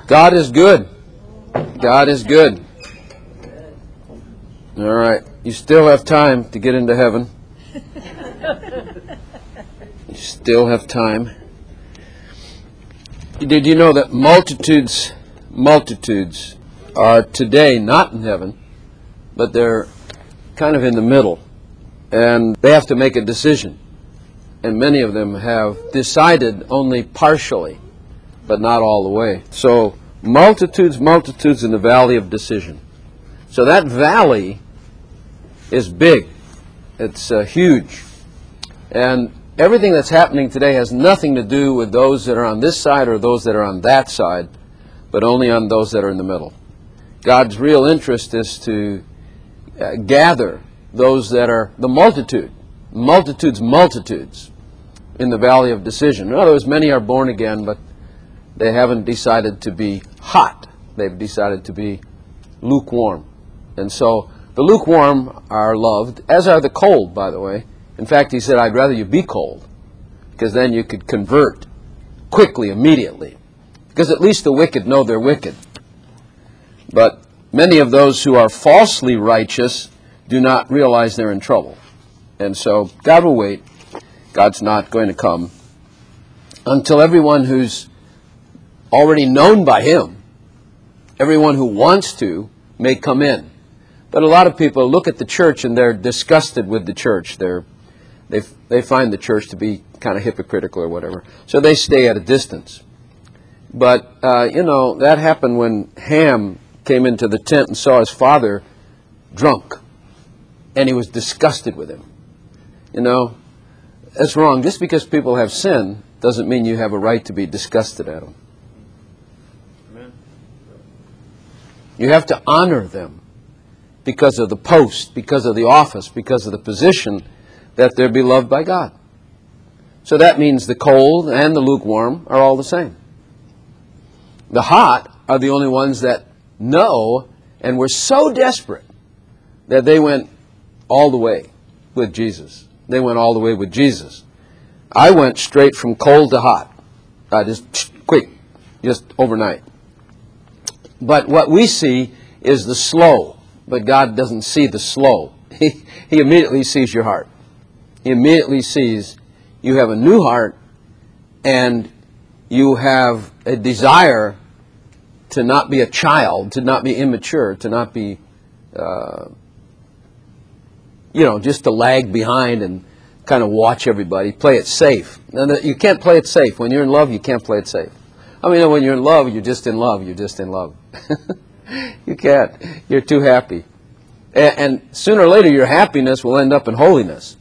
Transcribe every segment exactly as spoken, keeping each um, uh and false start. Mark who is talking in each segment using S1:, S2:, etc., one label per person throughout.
S1: God is good. God is good. All right. You still have time to get into heaven. You still have time. Did you know that multitudes, multitudes are today not in heaven, but they're kind of in the middle, and they have to make a decision. And many of them have decided only partially, but not all the way. So multitudes, multitudes in the valley of decision. So that valley is big. It's uh, huge. And everything that's happening today has nothing to do with those that are on this side or those that are on that side, but only on those that are in the middle. God's real interest is to uh, gather those that are the multitude, multitudes, multitudes in the valley of decision. In other words, many are born again, but they haven't decided to be hot. They've decided to be lukewarm. And so the lukewarm are loved, as are the cold, by the way. In fact, he said, I'd rather you be cold, because then you could convert quickly, immediately. Because at least the wicked know they're wicked. But many of those who are falsely righteous do not realize they're in trouble. And so God will wait. God's not going to come until everyone who's already known by Him, everyone who wants to, may come in. But a lot of people look at the church and they're disgusted with the church. They're, they they find the church to be kind of hypocritical or whatever. So they stay at a distance. But, uh, you know, that happened when Ham came into the tent and saw his father drunk. And he was disgusted with him. You know, that's wrong. Just because people have sin doesn't mean you have a right to be disgusted at them. Amen. You have to honor them because of the post, because of the office, because of the position, that they're beloved by God. So that means the cold and the lukewarm are all the same. The hot are the only ones that know and were so desperate that they went all the way with Jesus. They went all the way with Jesus. I went straight from cold to hot. I just, quick, just overnight. But what we see is the slow. But God doesn't see the slow. He, he immediately sees your heart. He immediately sees you have a new heart and you have a desire to not be a child, to not be immature, to not be, uh, you know, just to lag behind and kind of watch everybody, play it safe. Now, you can't play it safe. When you're in love, you can't play it safe. I mean, when you're in love, you're just in love. You're just in love. You can't. You're too happy. And, and sooner or later, your happiness will end up in holiness.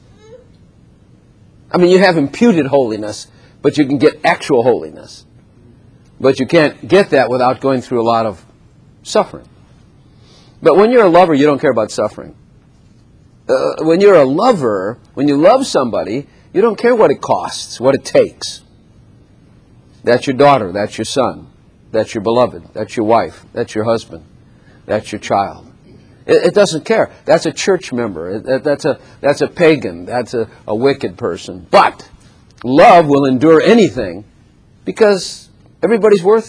S1: I mean, you have imputed holiness, but you can get actual holiness. But you can't get that without going through a lot of suffering. But when you're a lover, you don't care about suffering. Uh, when you're a lover, when you love somebody, you don't care what it costs, what it takes. That's your daughter, that's your son, that's your beloved, that's your wife, that's your husband, that's your child. It, it doesn't care. That's a church member. It, that's a that's a pagan. That's a, a wicked person. But love will endure anything because everybody's worth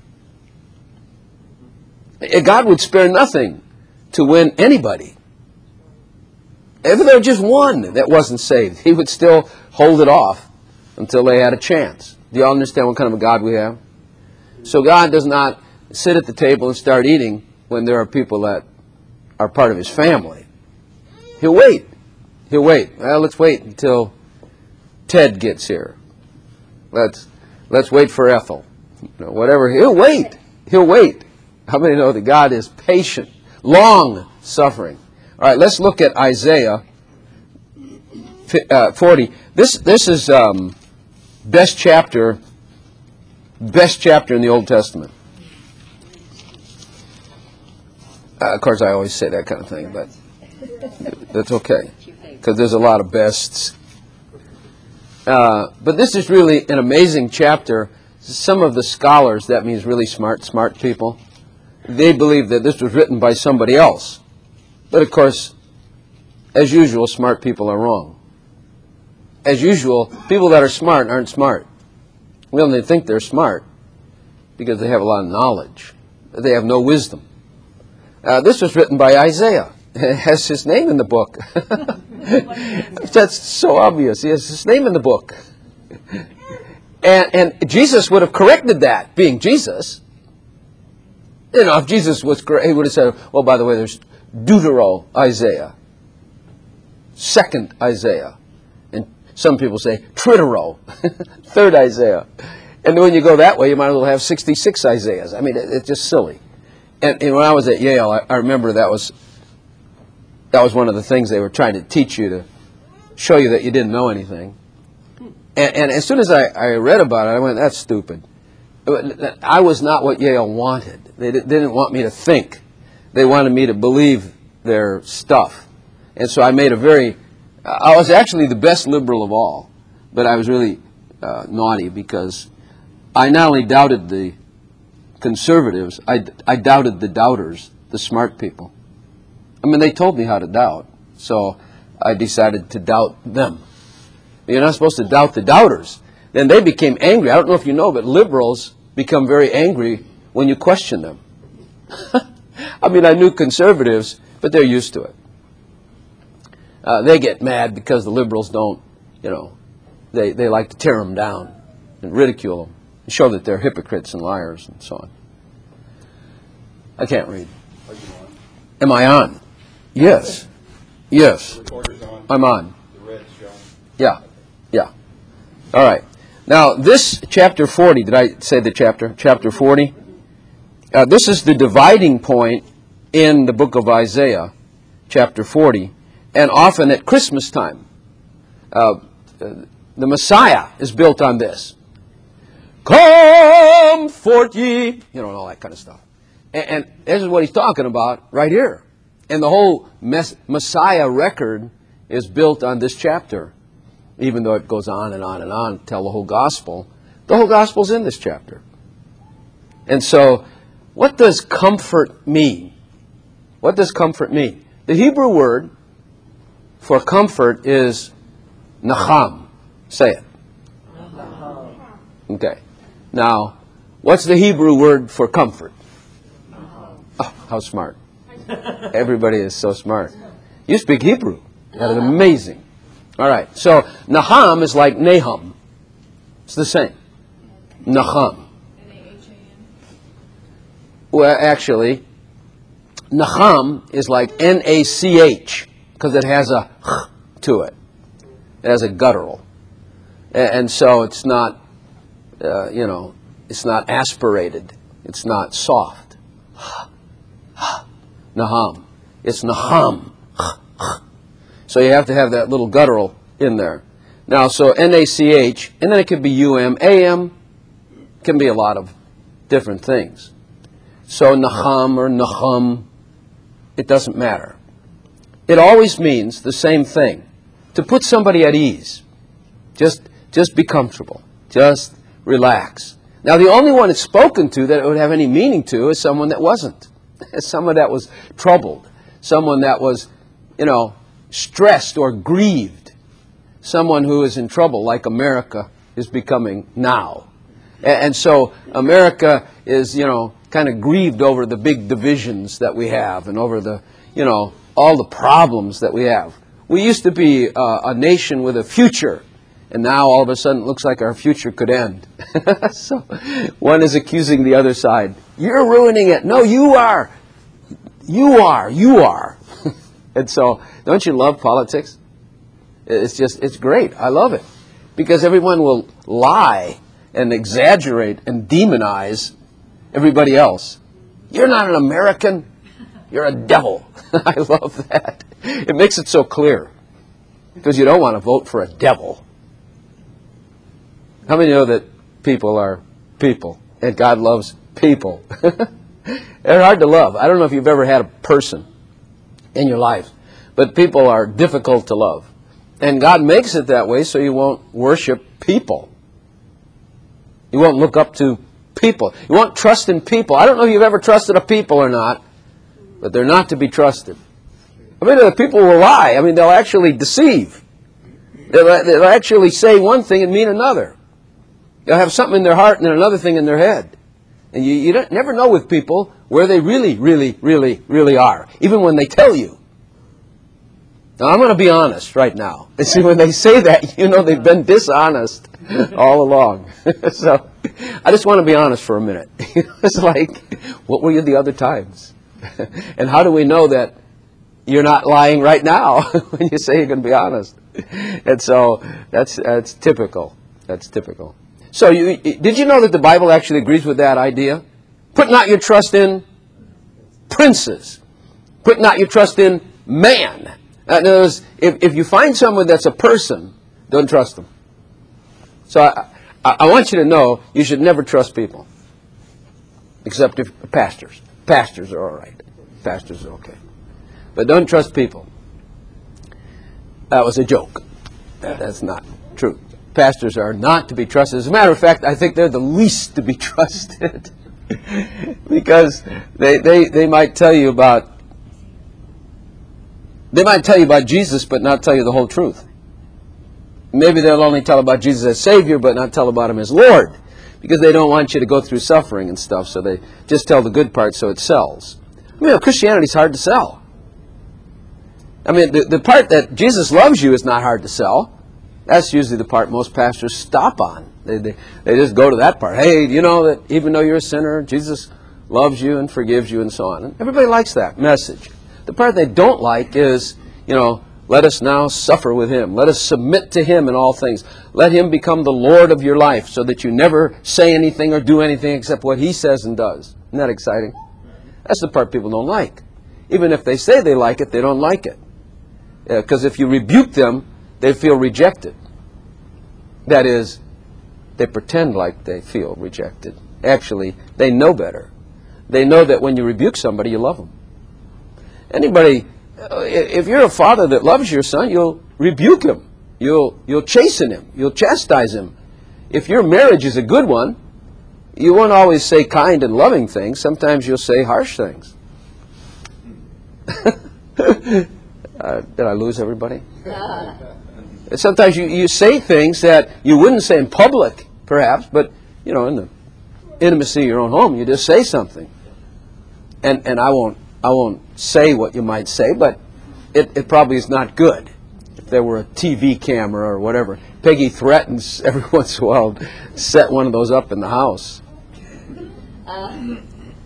S1: it. God would spare nothing to win anybody. If there were just one that wasn't saved, He would still hold it off until they had a chance. Do you all understand what kind of a God we have? So God does not sit at the table and start eating when there are people that are part of His family. He'll wait. He'll wait. Well, let's wait until Ted gets here. Let's let's wait for Ethel. You know, whatever. He'll wait. He'll wait. How many know that God is patient, long suffering? All right, let's look at Isaiah forty. This this is um, best chapter, best chapter in the Old Testament. Uh, of course, I always say that kind of thing, but that's okay because there's a lot of bests. Uh, but this is really an amazing chapter. Some of the scholars, that means really smart, smart people, they believe that this was written by somebody else. But of course, as usual, smart people are wrong. As usual, people that are smart aren't smart. Well, they think they're smart. because they have a lot of knowledge. They have no wisdom. Uh, this was written by Isaiah. It has his name in the book. That's so obvious. He has his name in the book. And, and Jesus would have corrected that, being Jesus. You know, if Jesus was correct, he would have said, well, by the way, there's Deutero Isaiah, second Isaiah. And some people say Tritero, third Isaiah. And when you go that way, you might as well have sixty-six Isaiahs. I mean, it, it's just silly. And, and when I was at Yale, I, I remember that was that was one of the things they were trying to teach you, to show you that you didn't know anything. And, and as soon as I, I read about it, I went, that's stupid. I was not what Yale wanted. They didn't want me to think. They wanted me to believe their stuff. And so I made a very, I was actually the best liberal of all, but I was really uh, naughty because I not only doubted the conservatives, I, I doubted the doubters, the smart people. I mean, they told me how to doubt, so I decided to doubt them. You're not supposed to doubt the doubters. Then they became angry. I don't know if you know, but liberals become very angry when you question them. I mean, I knew conservatives, but they're used to it. Uh, they get mad because the liberals don't, you know, they, they like to tear them down and ridicule them and show that they're hypocrites and liars and so on. I can't read.
S2: Are you on?
S1: Am I on? Yes. Yes.
S2: The recorder's on.
S1: I'm on.
S2: The red's showing.
S1: Yeah. Yeah. All right. Now, this chapter forty, did I say the chapter? Chapter forty? Uh, this is the dividing point in the book of Isaiah, chapter forty, and often at Christmas time. Uh, the Messiah is built on this. Comfort ye, you know, and all that kind of stuff. And, and this is what he's talking about right here. And the whole mes- Messiah record is built on this chapter, even though it goes on and on and on to tell the whole gospel. The whole gospel's in this chapter. And so, what does comfort mean? What does comfort mean? The Hebrew word for comfort is nacham. Say it. Okay. Now, what's the Hebrew word for comfort? Oh, how smart. Everybody is so smart. You speak Hebrew. That is amazing. All right. So, Naham is like Nahum. It's the same. Naham. Well, actually, Naham is like N A C H because it has a ch to it. It has a guttural. And so it's not, uh, you know, it's not aspirated. It's not soft. Naham. It's Naham. So you have to have that little guttural in there. Now, so N A C H, and then it could be U M. A M can be a lot of different things. So Naham or Nahum, it doesn't matter. It always means the same thing. To put somebody at ease. Just, just be comfortable. Just relax. Now, the only one it's spoken to that it would have any meaning to is someone that wasn't. Someone that was troubled. Someone that was, you know, stressed or grieved. Someone who is in trouble, like America is becoming now. And so America is, you know, kind of grieved over the big divisions that we have and over the, you know, all the problems that we have. We used to be uh, a nation with a future, and now all of a sudden it looks like our future could end. So one is accusing the other side. You're ruining it. No, you are. You are. You are. And so, don't you love politics? It's just, it's great. I love it. Because everyone will lie and exaggerate and demonize everybody else. You're not an American. You're a devil. I love that. It makes it so clear. Because you don't want to vote for a devil. How many know that people are people and God loves people? They're hard to love. I don't know if you've ever had a person in your life, but people are difficult to love. And God makes it that way so you won't worship people. You won't look up to people. You won't trust in people. I don't know if you've ever trusted a people or not, but they're not to be trusted. I mean, the people will lie. I mean, they'll actually deceive. They'll, they'll actually say one thing and mean another. They'll have something in their heart and then another thing in their head. And you, you don't, never know with people where they really, really, really, really are, even when they tell you. Now, I'm going to be honest right now. And see, when they say that, you know they've been dishonest all along. So, I just want to be honest for a minute. It's like, what were you the other times? And how do we know that you're not lying right now when you say you're going to be honest? And so, that's that's typical. That's typical. So, you, did you know that the Bible actually agrees with that idea? Put not your trust in princes. Put not your trust in man. Uh, in other words, if, if you find someone that's a person, don't trust them. So I, I, I want you to know you should never trust people. Except if pastors. Pastors are all right. Pastors are okay. But don't trust people. That was a joke. That, that's not true. Pastors are not to be trusted. As a matter of fact, I think they're the least to be trusted. Because they, they, they might tell you about They might tell you about Jesus, but not tell you the whole truth. Maybe they'll only tell about Jesus as Savior, but not tell about Him as Lord. Because they don't want you to go through suffering and stuff, so they just tell the good part so it sells. I mean, Christianity's hard to sell. I mean, the, the part that Jesus loves you is not hard to sell. That's usually the part most pastors stop on. They, they, they just go to that part. Hey, you know that even though you're a sinner, Jesus loves you and forgives you and so on. And everybody likes that message. The part they don't like is, you know, let us now suffer with Him. Let us submit to Him in all things. Let Him become the Lord of your life so that you never say anything or do anything except what He says and does. Isn't that exciting? That's the part people don't like. Even if they say they like it, they don't like it. Because uh, if you rebuke them, they feel rejected. That is, they pretend like they feel rejected. Actually, they know better. They know that when you rebuke somebody, you love them. Anybody, if you're a father that loves your son, you'll rebuke him. You'll, you'll chasten him. You'll chastise him. If your marriage is a good one, you won't always say kind and loving things. Sometimes you'll say harsh things. uh, did I lose everybody? Sometimes you, you say things that you wouldn't say in public, perhaps, but, you know, in the intimacy of your own home, you just say something. And, and I won't I won't say what you might say, but it, it probably is not good. If there were a T V camera or whatever, Peggy threatens every once in a while to set one of those up in the house. Uh.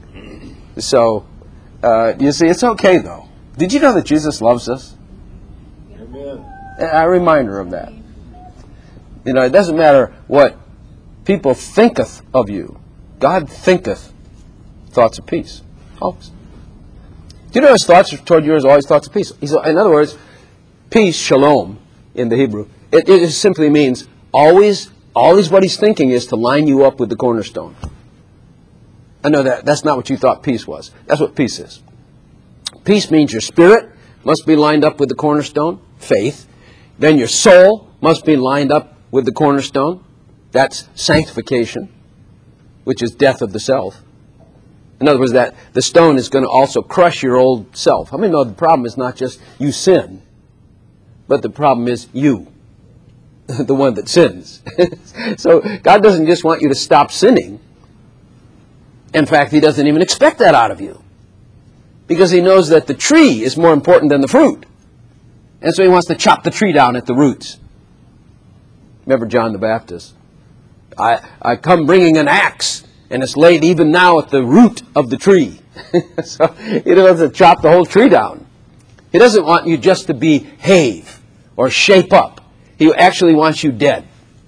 S1: So, uh, you see, it's okay, though. Did you know that Jesus loves us? Amen. A reminder of that. You know, it doesn't matter what people thinketh of you. God thinketh thoughts of peace. Always. Do you know His thoughts toward you are always thoughts of peace? He's, in other words, peace, shalom, in the Hebrew, it, it simply means always, always what He's thinking is to line you up with the cornerstone. I know that that's not what you thought peace was. That's what peace is. Peace means your spirit must be lined up with the cornerstone, faith. Then your soul must be lined up with the cornerstone. That's sanctification, which is death of the self. In other words, that the stone is going to also crush your old self. How many know the problem is not just you sin, but the problem is you, the one that sins. So God doesn't just want you to stop sinning. In fact, He doesn't even expect that out of you. Because He knows that the tree is more important than the fruit. And so He wants to chop the tree down at the roots. Remember John the Baptist? I, I come bringing an axe. And it's laid even now at the root of the tree. So He doesn't chop the whole tree down. He doesn't want you just to behave or shape up. He actually wants you dead.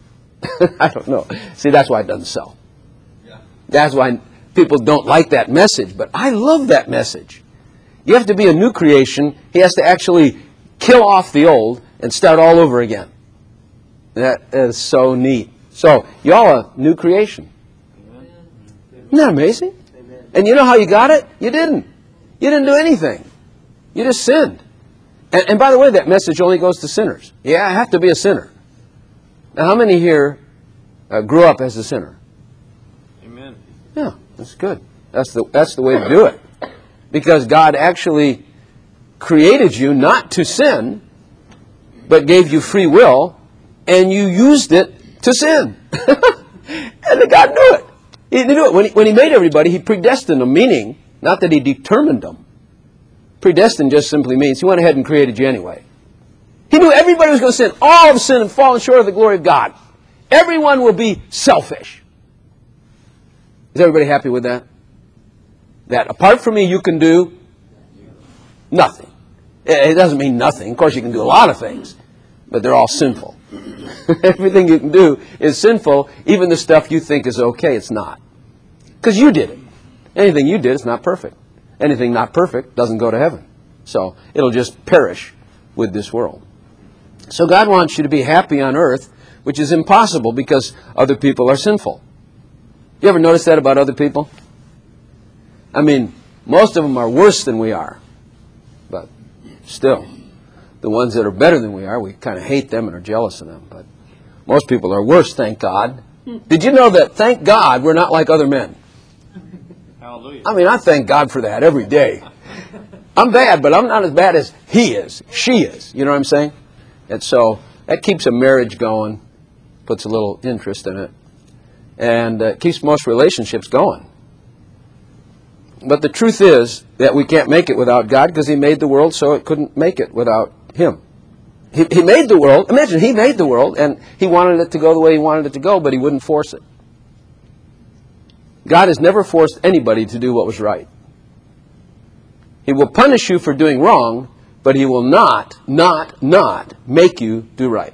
S1: I don't know. See, that's why it doesn't sell. Yeah. That's why people don't like that message. But I love that message. You have to be a new creation. He has to actually kill off the old and start all over again. That is so neat. So, y'all are new creation. Isn't that amazing? Amen. And you know how you got it? You didn't. You didn't do anything. You just sinned. And, and by the way, that message only goes to sinners. Yeah, I have to be a sinner. Now, how many here uh, grew up as a sinner? Amen. Yeah, that's good. That's the, that's the way to do it. Because God actually created you not to sin, but gave you free will, and you used it to sin. And God knew it. He didn't do it. When he, when he made everybody, he predestined them, meaning, not that he determined them. Predestined just simply means he went ahead and created you anyway. He knew everybody was going to sin. All have sinned and fallen short of the glory of God. Everyone will be selfish. Is everybody happy with that? That apart from me, you can do nothing. It doesn't mean nothing. Of course, you can do a lot of things, but they're all sinful. Everything you can do is sinful. Even the stuff you think is okay, it's not. Because you did it. Anything you did is not perfect. Anything not perfect doesn't go to heaven. So it'll just perish with this world. So God wants you to be happy on earth, which is impossible because other people are sinful. You ever notice that about other people? I mean, most of them are worse than we are. But still, the ones that are better than we are, we kind of hate them and are jealous of them. But most people are worse, thank God. Did you know that, thank God, we're not like other men?
S2: Hallelujah.
S1: I mean, I thank God for that every day. I'm bad, but I'm not as bad as he is, she is. You know what I'm saying? And so that keeps a marriage going, puts a little interest in it, and uh, keeps most relationships going. But the truth is that we can't make it without God because he made the world so it couldn't make it without him. He, he made the world. Imagine, he made the world and he wanted it to go the way he wanted it to go, but he wouldn't force it. God has never forced anybody to do what was right. He will punish you for doing wrong, but he will not, not, not make you do right.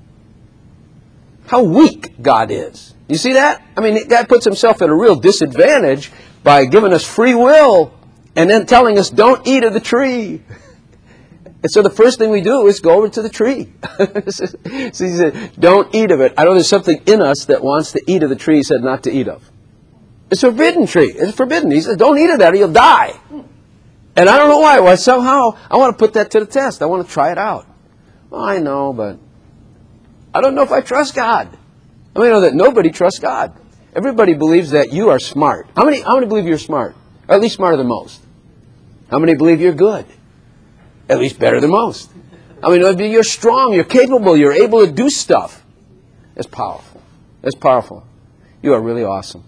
S1: How weak God is. You see that? I mean, God puts himself at a real disadvantage by giving us free will and then telling us, don't eat of the tree. And so the first thing we do is go over to the tree. So he said, don't eat of it. I know there's something in us that wants to eat of the tree he said not to eat of. It's a forbidden tree. It's forbidden. He said, don't eat of that or you'll die. And I don't know why. Well, somehow I want to put that to the test. I want to try it out. Well, I know, but I don't know if I trust God. I mean, I know that nobody trusts God. Everybody believes that you are smart. How many, how many believe you're smart? Or at least smarter than most? How many believe you're good? At least better than most. How many believe you're strong, you're capable, you're able to do stuff? That's powerful. That's powerful. You are really awesome.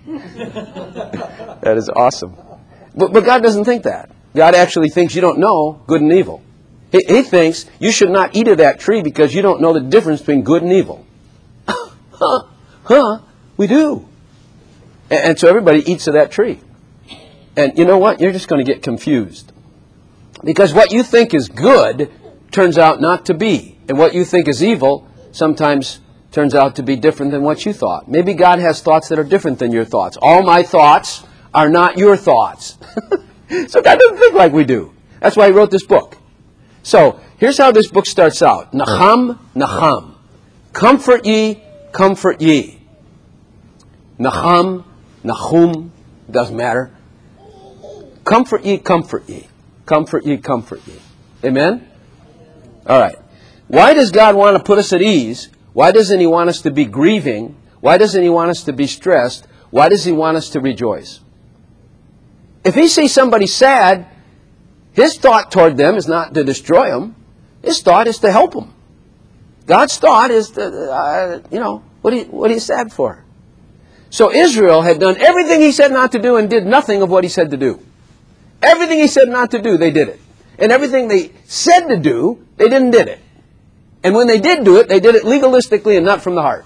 S1: That is awesome. But, but God doesn't think that. God actually thinks you don't know good and evil. He, he thinks you should not eat of that tree because you don't know the difference between good and evil. Huh? Huh? We do. And, and so everybody eats of that tree. And you know what? You're just going to get confused. Because what you think is good turns out not to be. And what you think is evil sometimes turns out to be different than what you thought. Maybe God has thoughts that are different than your thoughts. All my thoughts are not your thoughts. So God doesn't think like we do. That's why he wrote this book. So here's how this book starts out. Nacham, Nacham. Comfort ye, comfort ye. Nacham, Nachum, doesn't matter. Comfort ye, comfort ye. Comfort ye, comfort ye. Amen? All right. Why does God want to put us at ease? Why doesn't he want us to be grieving? Why doesn't he want us to be stressed? Why does he want us to rejoice? If he sees somebody sad, his thought toward them is not to destroy them. His thought is to help them. God's thought is, to, uh, you know, what are, you, what are you sad for? So Israel had done everything he said not to do and did nothing of what he said to do. Everything he said not to do, they did it. And everything they said to do, they didn't did it. And when they did do it, they did it legalistically and not from the heart.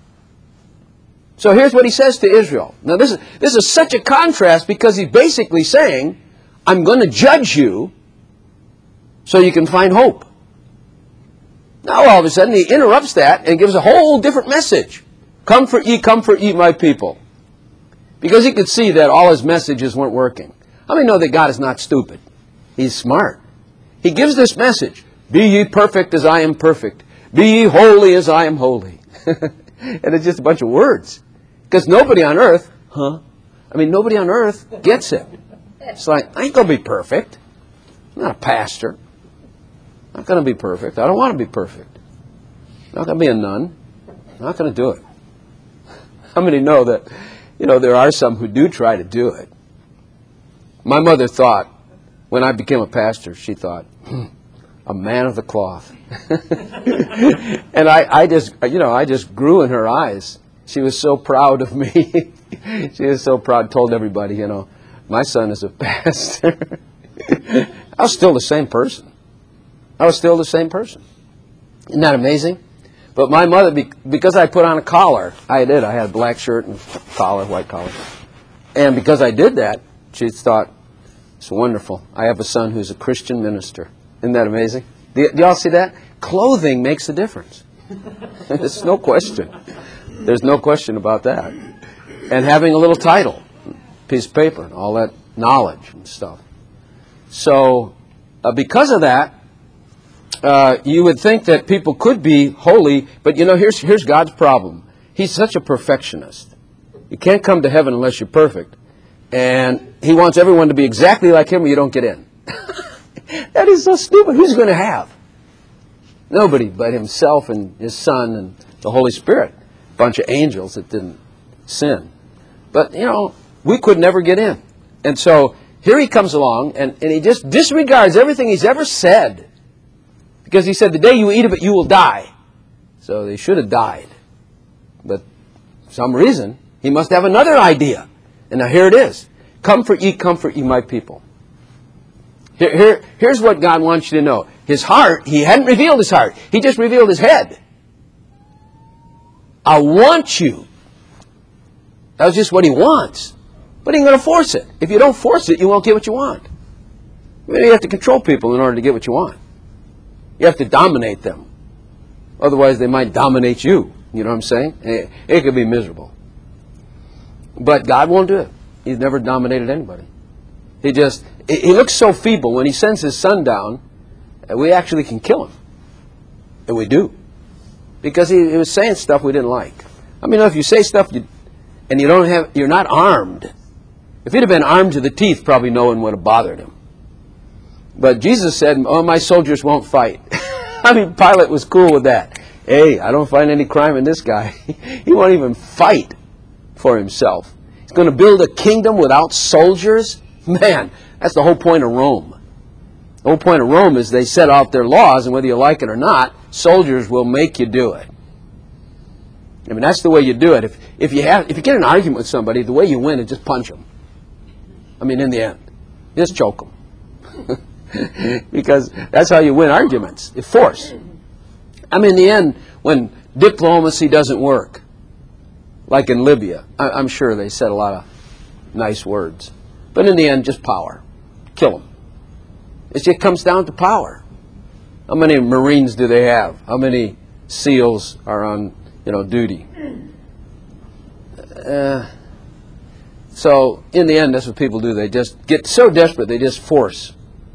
S1: So here's what he says to Israel. Now this is, this is such a contrast because he's basically saying, I'm going to judge you so you can find hope. Now all of a sudden he interrupts that and gives a whole different message. Comfort ye, comfort ye, my people. Because he could see that all his messages weren't working. How many know that God is not stupid? He's smart. He gives this message. Be ye perfect as I am perfect. Be ye holy as I am holy. And it's just a bunch of words. Because nobody on earth, huh? I mean, nobody on earth gets it. It's like, I ain't going to be perfect. I'm not a pastor. I'm not going to be perfect. I don't want to be perfect. I'm not going to be a nun. I'm not going to do it. How many know that, you know, there are some who do try to do it? My mother thought, when I became a pastor, she thought, hmm, a man of the cloth. And I, I just, you know, I just grew in her eyes. She was so proud of me. She is so proud, told everybody, you know, my son is a pastor. I was still the same person. I was still the same person. Isn't that amazing? But my mother, because I put on a collar, I did. I had a black shirt and collar, white collar. And because I did that, she thought, it's wonderful. I have a son who's a Christian minister. Isn't that amazing? Do, y- do y'all see that? Clothing makes a difference. There's no question. There's no question about that. And having a little title, piece of paper, and all that knowledge and stuff. So, uh, because of that, uh, you would think that people could be holy, but you know, here's here's God's problem. He's such a perfectionist. You can't come to heaven unless you're perfect. And He wants everyone to be exactly like Him or you don't get in. That is so stupid. Who's going to have? Nobody but Himself and His Son and the Holy Spirit. A bunch of angels that didn't sin. But, you know, we could never get in. And so here He comes along and, and He just disregards everything He's ever said. Because He said, the day you eat of it, you will die. So they should have died. But for some reason, He must have another idea. And now here it is. Comfort ye, comfort ye, my people. Here, here, here's what God wants you to know. His heart, He hadn't revealed His heart. He just revealed His head. I want you. That was just what He wants. But He ain't going to force it. If you don't force it, you won't get what you want. I mean, you have to control people in order to get what you want. You have to dominate them. Otherwise, they might dominate you. You know what I'm saying? It, it could be miserable. But God won't do it. He's never dominated anybody. He just, He looks so feeble. When He sends His Son down, we actually can kill Him. And we do. Because He, he was saying stuff we didn't like. I mean, if you say stuff you, and you don't have, you're not armed. If He'd have been armed to the teeth, probably no one would have bothered Him. But Jesus said, oh, my soldiers won't fight. I mean, Pilate was cool with that. Hey, I don't find any crime in this guy. He won't even fight for himself. He's going to build a kingdom without soldiers? Man, that's the whole point of Rome. The whole point of Rome is they set out their laws, and whether you like it or not, soldiers will make you do it. I mean, that's the way you do it. If, if, you have, if you get an argument with somebody, the way you win is just punch them. I mean, in the end. Just choke them. Because that's how you win arguments. It's force. I mean, in the end, when diplomacy doesn't work, like in Libya, I, I'm sure they said a lot of nice words. But in the end, just power. Kill them. It just comes down to power. How many Marines do they have? How many SEALs are on, you know, duty? Uh, so, in the end, that's what people do. They just get so desperate, they just force.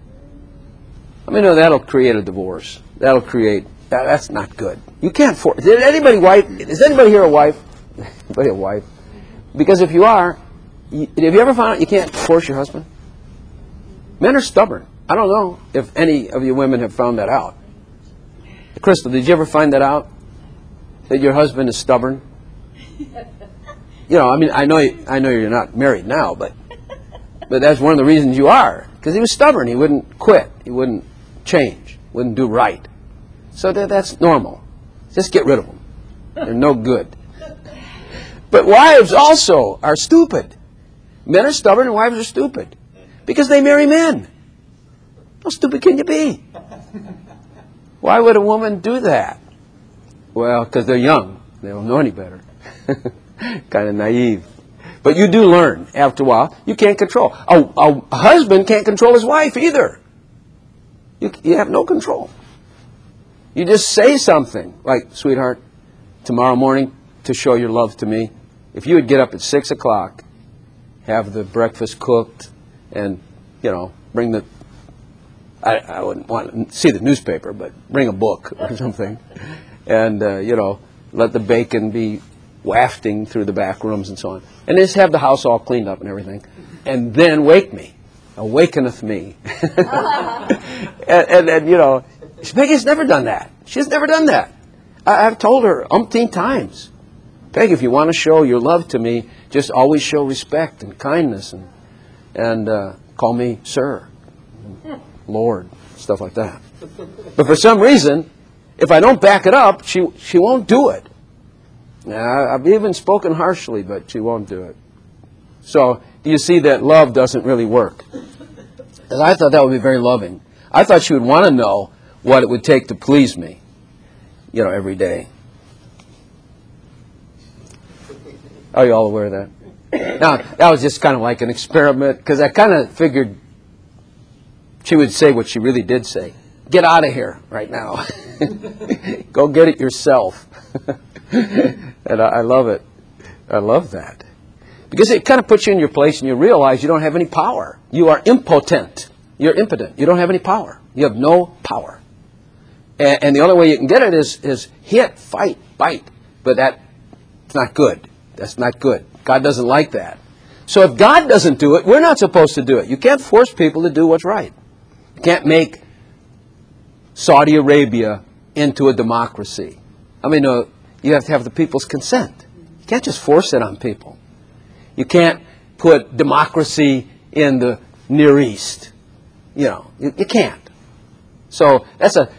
S1: I mean, no, that'll create a divorce. That'll create, that, that's not good. You can't force. Did anybody wife, is anybody here a wife? Anybody a wife? Because if you are, you, have you ever found out you can't force your husband? Men are stubborn. I don't know if any of you women have found that out. Crystal, did you ever find that out? That your husband is stubborn? You know, I mean, I know, I know you're not married now, but but that's one of the reasons you are. Because he was stubborn. He wouldn't quit. He wouldn't change. Wouldn't do right. So that, that's normal. Just get rid of them. They're no good. But wives also are stupid. Men are stubborn and wives are stupid. Because they marry men. How stupid can you be? Why would a woman do that? Well, because they're young. They don't know any better. Kind of naive. But you do learn after a while. You can't control. A, a, a husband can't control his wife either. You, you have no control. You just say something like, sweetheart, tomorrow morning to show your love to me, if you would get up at six o'clock, have the breakfast cooked, and, you know, bring the, I, I wouldn't want to see the newspaper, but bring a book or something, and, uh, you know, let the bacon be wafting through the back rooms and so on. And just have the house all cleaned up and everything. And then wake me. Awakeneth me. and, and, and, you know, Peggy's never done that. She's never done that. I, I've told her umpteen times, Peggy, if you want to show your love to me, just always show respect and kindness and, and uh, call me sir, and Lord, stuff like that. But for some reason, if I don't back it up, she, she won't do it. Now, I've even spoken harshly, but she won't do it. So you see that love doesn't really work. And I thought that would be very loving. I thought she would want to know what it would take to please me, you know, every day. Are you all aware of that? Now, that was just kind of like an experiment, because I kind of figured she would say what she really did say. Get out of here right now. Go get it yourself. And I, I love it. I love that. Because it kind of puts you in your place and you realize you don't have any power. You are impotent. You're impotent. You don't have any power. You have no power. And, and the only way you can get it is, is hit, fight, bite. But that's not good. That's not good. God doesn't like that. So if God doesn't do it, we're not supposed to do it. You can't force people to do what's right. You can't make Saudi Arabia into a democracy. I mean, no, you have to have the people's consent. You can't just force it on people. You can't put democracy in the Near East. You know, you, you can't. So that's a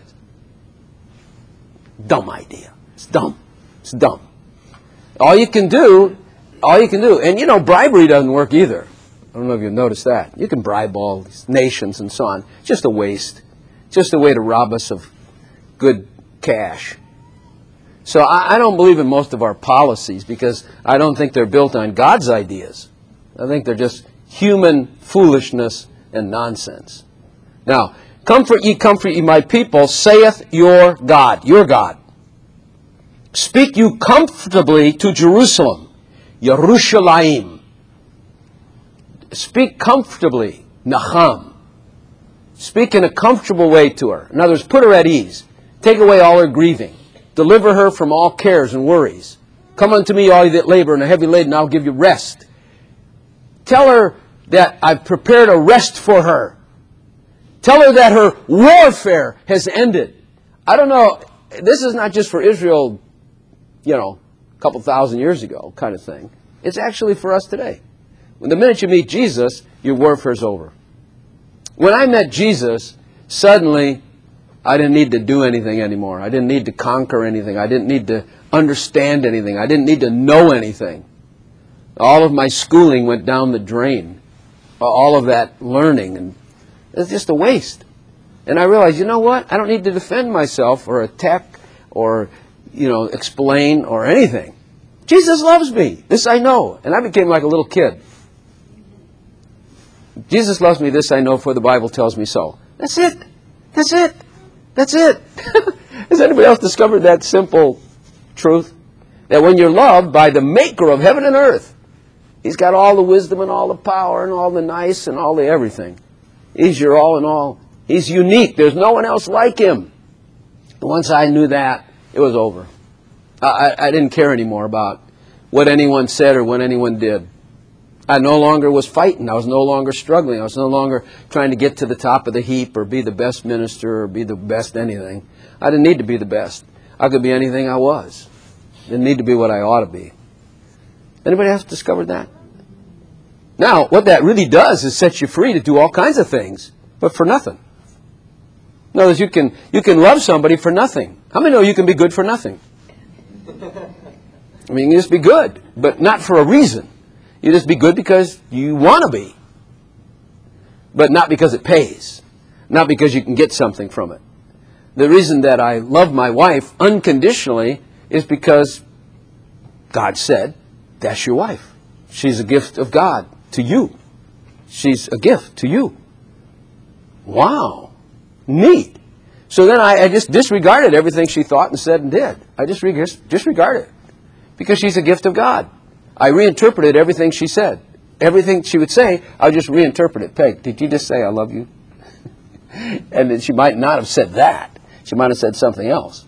S1: dumb idea. It's dumb. It's dumb. All you can do, all you can do, and you know, bribery doesn't work either. I don't know if you've noticed that. You can bribe all these nations and so on. It's just a waste. It's just a way to rob us of good cash. So I, I don't believe in most of our policies because I don't think they're built on God's ideas. I think they're just human foolishness and nonsense. Now, comfort ye, comfort ye my people, saith your God, your God. Speak you comfortably to Jerusalem, Yerushalayim. Speak comfortably, Nacham. Speak in a comfortable way to her. In other words, put her at ease. Take away all her grieving. Deliver her from all cares and worries. Come unto me, all ye that labor and are heavy laden, and I'll give you rest. Tell her that I've prepared a rest for her. Tell her that her warfare has ended. I don't know, this is not just for Israel, you know, a couple thousand years ago kind of thing. It's actually for us today. When the minute you meet Jesus, your warfare's over. When I met Jesus, suddenly I didn't need to do anything anymore. I didn't need to conquer anything. I didn't need to understand anything. I didn't need to know anything. All of my schooling went down the drain. All of that learning. And it's just a waste. And I realized, you know what? I don't need to defend myself or attack or, you know, explain or anything. Jesus loves me. This I know. And I became like a little kid. Jesus loves me, this I know, for the Bible tells me so. That's it. That's it. That's it. Has anybody else discovered that simple truth? That when you're loved by the maker of heaven and earth, He's got all the wisdom and all the power and all the nice and all the everything. He's your all in all. He's unique. There's no one else like Him. And once I knew that, it was over. I, I didn't care anymore about what anyone said or what anyone did. I no longer was fighting. I was no longer struggling. I was no longer trying to get to the top of the heap or be the best minister or be the best anything. I didn't need to be the best. I could be anything I was. Didn't need to be what I ought to be. Anybody else discovered that? Now, what that really does is set you free to do all kinds of things, but for nothing. In other words, you can, you can love somebody for nothing. How many know you can be good for nothing? I mean, you can just be good, but not for a reason. You just be good because you want to be. But not because it pays. Not because you can get something from it. The reason that I love my wife unconditionally is because God said, that's your wife. She's a gift of God to you. She's a gift to you. Wow. Neat. So then I, I just disregarded everything she thought and said and did. I just re- disregarded it. Because she's a gift of God. I reinterpreted everything she said. Everything she would say, I would just reinterpret it. Peg, did you just say I love you? And then she might not have said that. She might have said something else.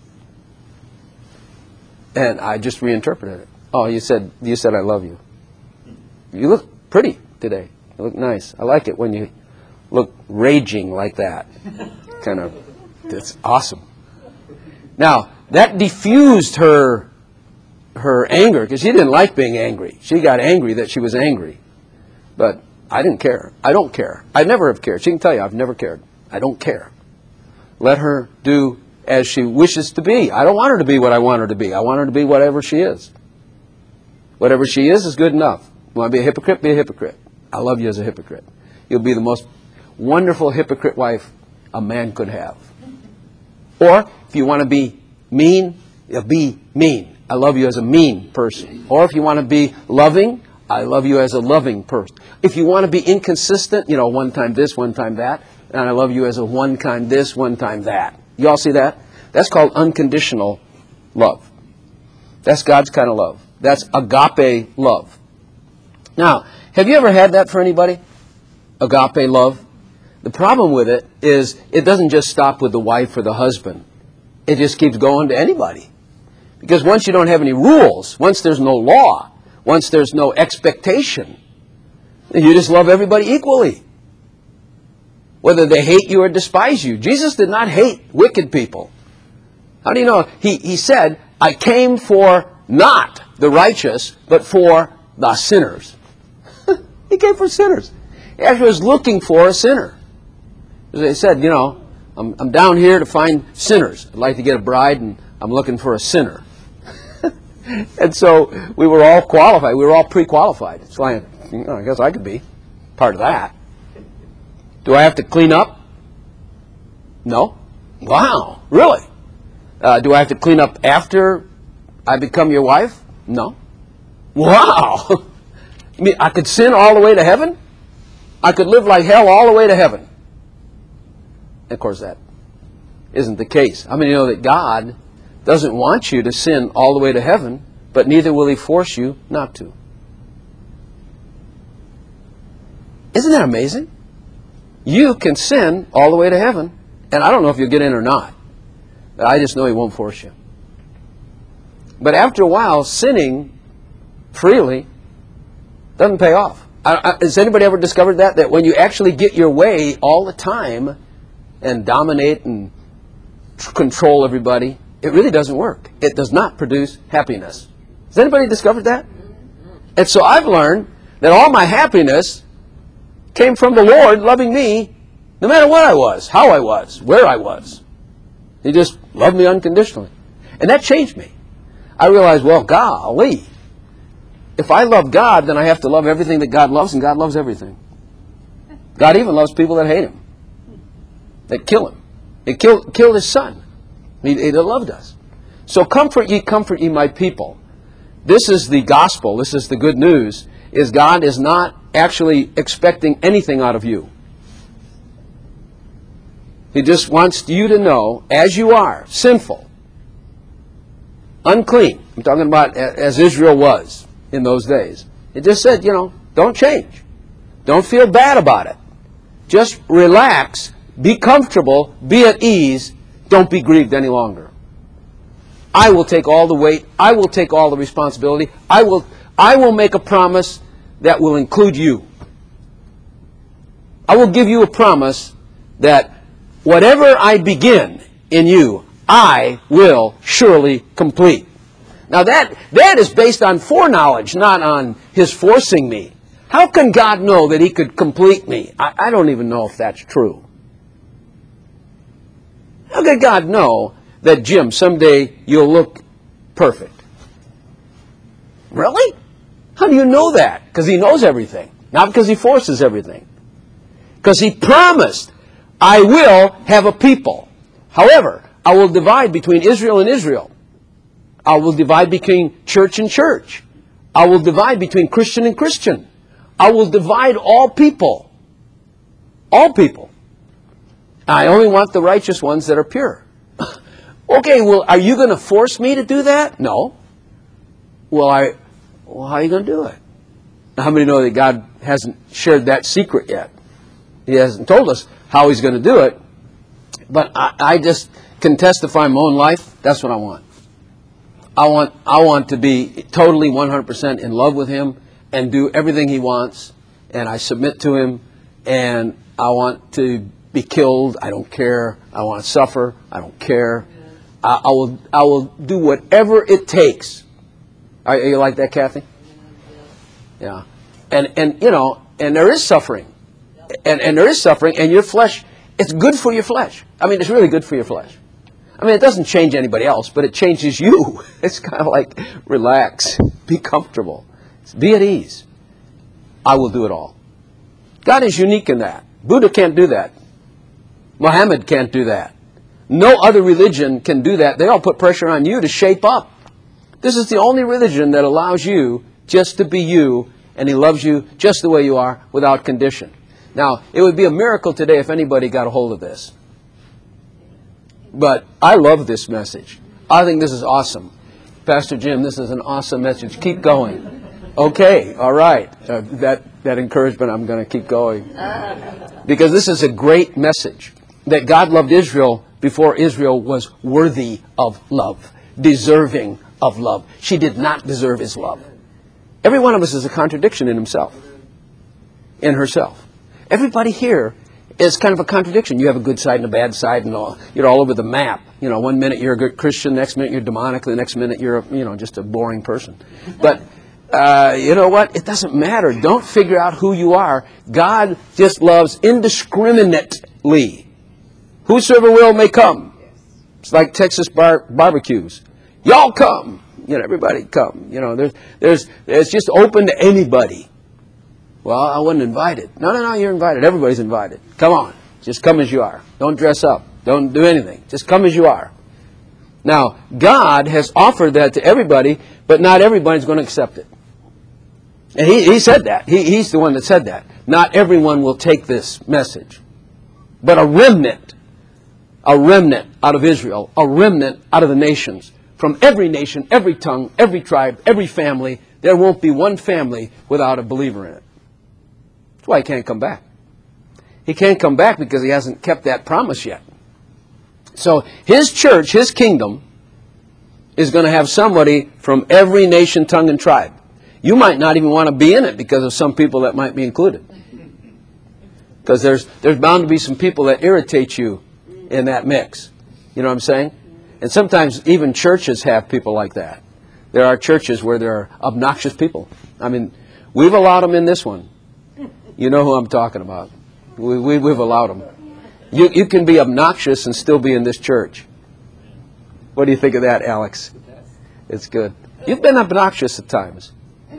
S1: And I just reinterpreted it. Oh, you said you said I love you. You look pretty today. You look nice. I like it when you look raging like that. Kind of, that's awesome. Now, that diffused her her anger, because she didn't like being angry. She got angry that she was angry. But I didn't care. I don't care. I never have cared. She can tell you, I've never cared. I don't care. Let her do as she wishes to be. I don't want her to be what I want her to be. I want her to be whatever she is. Whatever she is is good enough. Want to be a hypocrite? Be a hypocrite. I love you as a hypocrite. You'll be the most wonderful hypocrite wife a man could have. Or if you want to be mean, you'll be mean. I love you as a mean person. Or if you want to be loving, I love you as a loving person. If you want to be inconsistent, you know, one time this, one time that, and I love you as a one time this, one time that. You all see that? That's called unconditional love. That's God's kind of love. That's agape love. Now, have you ever had that for anybody? Agape love? The problem with it is it doesn't just stop with the wife or the husband. It just keeps going to anybody. Because once you don't have any rules, once there's no law, once there's no expectation, you just love everybody equally. Whether they hate you or despise you. Jesus did not hate wicked people. How do you know? He, he said, I came for not the righteous, but for the sinners. He came for sinners. He actually was looking for a sinner. As they said, you know, I'm, I'm down here to find sinners. I'd like to get a bride, and I'm looking for a sinner. And so we were all qualified. We were all pre-qualified. So I, you know, I guess I could be part of that. Do I have to clean up? No. Wow, really? Uh, do I have to clean up after I become your wife? No. Wow. I mean, I could sin all the way to heaven? I could live like hell all the way to heaven. And of course, that isn't the case. How many know that God doesn't want you to sin all the way to heaven, but neither will He force you not to? Isn't that amazing? You can sin all the way to heaven, and I don't know if you'll get in or not. But I just know He won't force you. But after a while, sinning freely doesn't pay off. I, I, has anybody ever discovered that? That when you actually get your way all the time and dominate and tr- control everybody, it really doesn't work. It does not produce happiness. Has anybody discovered that? And so I've learned that all my happiness came from the Lord loving me no matter what I was, how I was, where I was. He just loved me unconditionally. And that changed me. I realized, well, golly, if I love God, then I have to love everything that God loves, and God loves everything. God even loves people that hate Him, that kill Him. He killed, killed His Son. He, he loved us. So comfort ye, comfort ye, my people. This is the gospel. This is the good news, is God is not actually expecting anything out of you. He just wants you to know, as you are, sinful, unclean. I'm talking about as Israel was in those days. It just said, you know, don't change. Don't feel bad about it. Just relax, be comfortable, be at ease, don't be grieved any longer. I will take all the weight, I will take all the responsibility, I will, I will make a promise that will include you. I will give you a promise that whatever I begin in you, I will surely complete. Now that, that is based on foreknowledge, not on His forcing me. How can God know that He could complete me? I, I don't even know if that's true. How can God know that, Jim, someday you'll look perfect? Really? How do you know that? Because He knows everything. Not because He forces everything. Because He promised, I will have a people. However, I will divide between Israel and Israel. I will divide between church and church. I will divide between Christian and Christian. I will divide all people. All people. I only want the righteous ones that are pure. Okay, well, are you going to force me to do that? No. Well, I, well, how are you going to do it? How many know that God hasn't shared that secret yet? He hasn't told us how He's going to do it. But I, I just can testify in my own life. That's what I want. I want, I want to be totally one hundred percent in love with Him and do everything He wants. And I submit to Him. And I want to be killed. I don't care. I want to suffer. I don't care. I, I will, I will do whatever it takes. Are, are you like that, Kathy? Yeah. And, and you know, and there is suffering. And, and there is suffering, and your flesh, it's good for your flesh. I mean, it's really good for your flesh. I mean, it doesn't change anybody else, but it changes you. It's kind of like, relax, be comfortable, be at ease. I will do it all. God is unique in that. Buddha can't do that. Muhammad can't do that. No other religion can do that. They all put pressure on you to shape up. This is the only religion that allows you just to be you, and He loves you just the way you are without condition. Now, it would be a miracle today if anybody got a hold of this. But I love this message. I think this is awesome. Pastor Jim, this is an awesome message. Keep going. Okay, all right. Uh, that, that encouragement, I'm going to keep going. Because this is a great message. That God loved Israel before Israel was worthy of love. Deserving of love. She did not deserve His love. Every one of us is a contradiction in himself. In herself. Everybody here is kind of a contradiction. You have a good side and a bad side, and all, you're all over the map. You know, one minute you're a good Christian, next minute you're demonic, the next minute you're, you know, just a boring person. But uh, you know what? It doesn't matter. Don't figure out who you are. God just loves indiscriminately. Whosoever will may come. It's like Texas bar- barbecues. Y'all come. You know, everybody come. You know, there's, there's, it's just open to anybody. Well, I wasn't invited. No, no, no, you're invited. Everybody's invited. Come on. Just come as you are. Don't dress up. Don't do anything. Just come as you are. Now, God has offered that to everybody, but not everybody's going to accept it. And he, he said that. He, he's the one that said that. Not everyone will take this message. But a remnant, a remnant out of Israel, a remnant out of the nations, from every nation, every tongue, every tribe, every family, there won't be one family without a believer in it. That's why He can't come back. He can't come back because He hasn't kept that promise yet. So His church, His kingdom, is going to have somebody from every nation, tongue, and tribe. You might not even want to be in it because of some people that might be included. Because there's, there's bound to be some people that irritate you in that mix. You know what I'm saying? And sometimes even churches have people like that. There are churches where there are obnoxious people. I mean, we've allowed them in this one. You know who I'm talking about. We, we, we've allowed them. You, you can be obnoxious and still be in this church. What do you think of that, Alex? It's good. You've been obnoxious at times.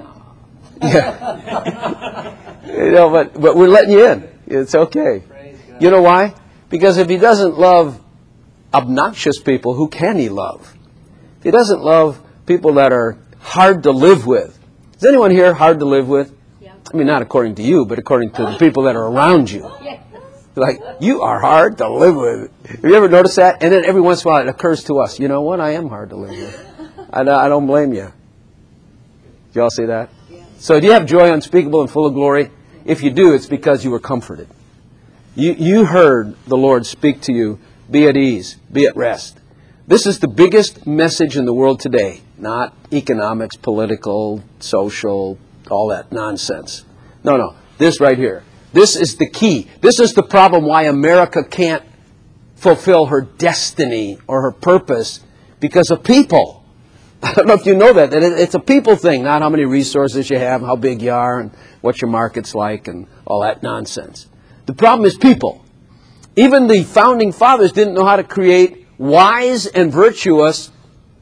S1: Yeah. You know, but, but we're letting you in. It's okay. You know why? Because if He doesn't love obnoxious people, who can He love? If He doesn't love people that are hard to live with. Is anyone here hard to live with? Yeah. I mean, not according to you, but according to the people that are around you. Yes. Like, you are hard to live with. Have you ever noticed that? And then every once in a while it occurs to us, you know what, I am hard to live with. I, I don't blame you. Do you all see that? Yeah. So do you have joy unspeakable and full of glory? If you do, it's because you were comforted. You, you heard the Lord speak to you. Be at ease. Be at rest. This is the biggest message in the world today. Not economics, political, social, all that nonsense. No, no. This right here. This is the key. This is the problem why America can't fulfill her destiny or her purpose because of people. I don't know if you know that. that It's a people thing, not how many resources you have, how big you are, and what your market's like, and all that nonsense. The problem is people. Even the founding fathers didn't know how to create wise and virtuous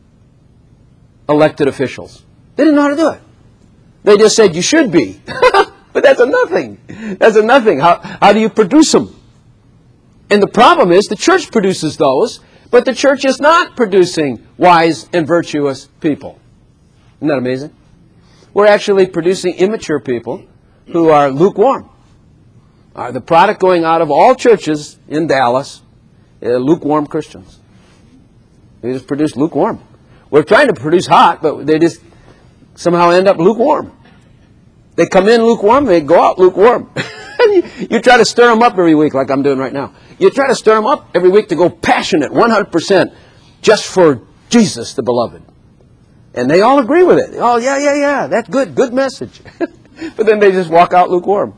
S1: elected officials. They didn't know how to do it. They just said, you should be. But that's a nothing. That's a nothing. How, how do you produce them? And the problem is the church produces those, but the church is not producing wise and virtuous people. Isn't that amazing? We're actually producing immature people who are lukewarm. Uh, the product going out of all churches in Dallas, uh, lukewarm Christians. They just produce lukewarm. We're trying to produce hot, but they just somehow end up lukewarm. They come in lukewarm, they go out lukewarm. you, you try to stir them up every week like I'm doing right now. You try to stir them up every week to go passionate, one hundred percent, just for Jesus the beloved. And they all agree with it. Oh, yeah, yeah, yeah, that's good, good message. But then they just walk out lukewarm.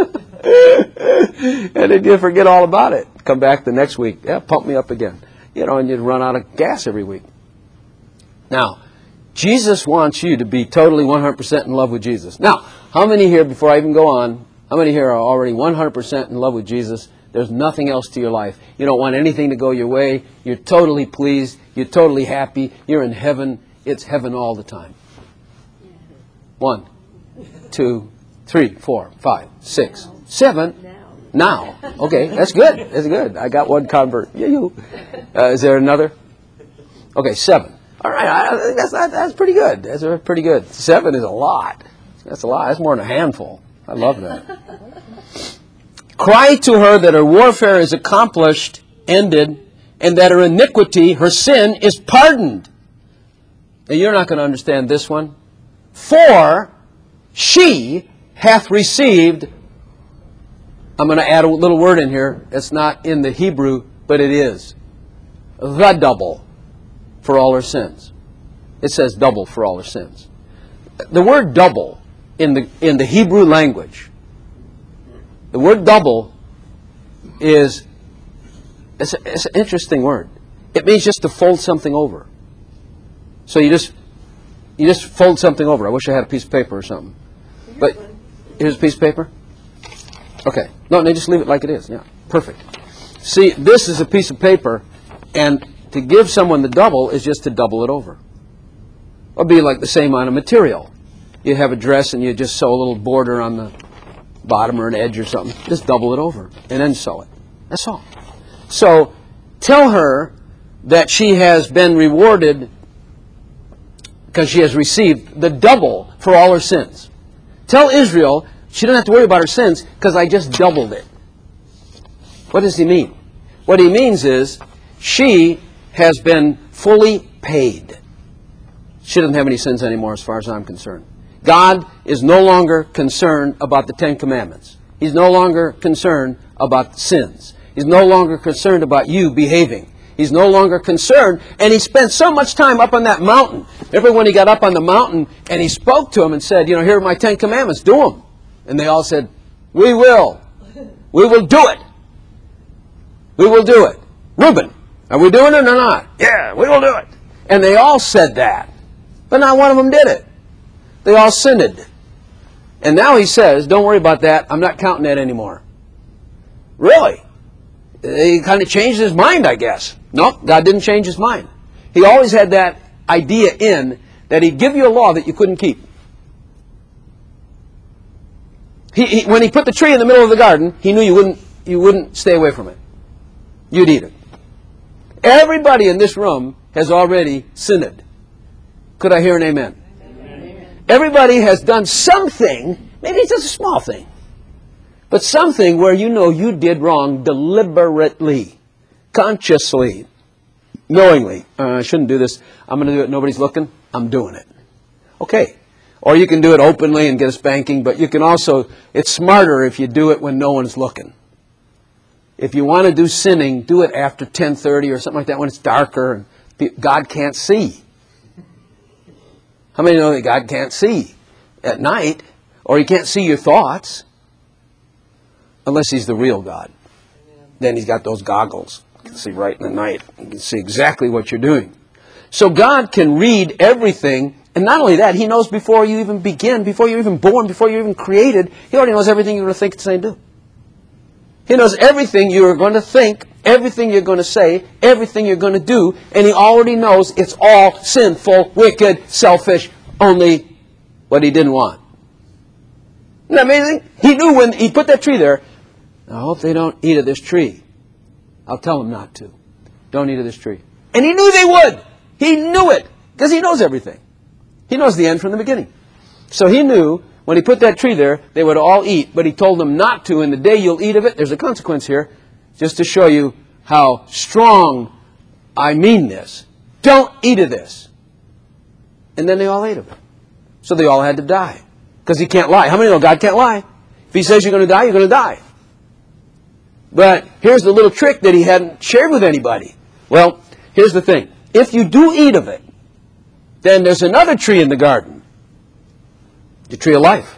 S1: And then you forget all about it. Come back the next week. Yeah, pump me up again. You know, and you'd run out of gas every week. Now, Jesus wants you to be totally one hundred percent in love with Jesus. Now, how many here, before I even go on, how many here are already one hundred percent in love with Jesus? There's nothing else to your life. You don't want anything to go your way. You're totally pleased. You're totally happy. You're in heaven. It's heaven all the time. One, two, three, four, five, six, seven. Now. Okay, that's good. That's good. I got one convert. Yeah, you. Uh, is there another? Okay, seven. All right, I think that's, that, that's pretty good. That's pretty good. Seven is a lot. That's a lot. That's more than a handful. I love that. Cry to her that her warfare is accomplished, ended, and that her iniquity, her sin, is pardoned. Now, you're not going to understand this one. For she hath received, I'm going to add a little word in here. It's not in the Hebrew, but it is. The double for all her sins. It says double for all her sins. The word double in the in the Hebrew language, the word double is it's, a, it's an interesting word. It means just to fold something over. So you just you just fold something over. I wish I had a piece of paper or something. But here's a piece of paper. Okay. No, no, just leave it like it is. Yeah. Perfect. See, this is a piece of paper, and to give someone the double is just to double it over. It would be like the same amount of material. You have a dress and you just sew a little border on the bottom or an edge or something. Just double it over and then sew it. That's all. So tell her that she has been rewarded because she has received the double for all her sins. Tell Israel she doesn't have to worry about her sins because I just doubled it. What does he mean? What he means is she has been fully paid. She doesn't have any sins anymore as far as I'm concerned. God is no longer concerned about the Ten Commandments. He's no longer concerned about sins. He's no longer concerned about you behaving. He's no longer concerned, and he spent so much time up on that mountain. Remember when he got up on the mountain and he spoke to them and said, you know, here are my Ten Commandments, do them. And they all said, we will. We will do it. We will do it. Reuben, are we doing it or not? Yeah, we will do it. And they all said that. But not one of them did it. They all sinned. And now he says, don't worry about that. I'm not counting that anymore. Really? He kind of changed his mind, I guess. No, God didn't change his mind. He always had that idea in that he'd give you a law that you couldn't keep. He, he, when he put the tree in the middle of the garden, he knew you wouldn't, you wouldn't stay away from it. You'd eat it. Everybody in this room has already sinned. Could I hear an amen? Amen. Everybody has done something, maybe it's just a small thing, but something where you know you did wrong deliberately, consciously, knowingly. Uh, I shouldn't do this. I'm going to do it. Nobody's looking. I'm doing it. Okay. Or you can do it openly and get a spanking, but you can also, it's smarter if you do it when no one's looking. If you want to do sinning, do it after ten thirty or something like that when it's darker and God can't see. How many know that God can't see at night? Or he can't see your thoughts? Unless he's the real God. Then he's got those goggles. You can see right in the night. You can see exactly what you're doing. So God can read everything. And not only that, he knows before you even begin, before you're even born, before you're even created, he already knows everything you're going to think, say, and do. He knows everything you're going to think, everything you're going to say, everything you're going to do, and he already knows it's all sinful, wicked, selfish, only what he didn't want. Isn't that amazing? He knew when he put that tree there, I hope they don't eat of this tree. I'll tell them not to. Don't eat of this tree. And he knew they would. He knew it, because he knows everything. He knows the end from the beginning. So he knew when he put that tree there, they would all eat, but he told them not to, and the day you'll eat of it, there's a consequence here, just to show you how strong I mean this. Don't eat of this. And then they all ate of it. So they all had to die. Because he can't lie. How many know God can't lie? If he says you're going to die, you're going to die. But here's the little trick that he hadn't shared with anybody. Well, here's the thing. If you do eat of it, then there's another tree in the garden. The tree of life.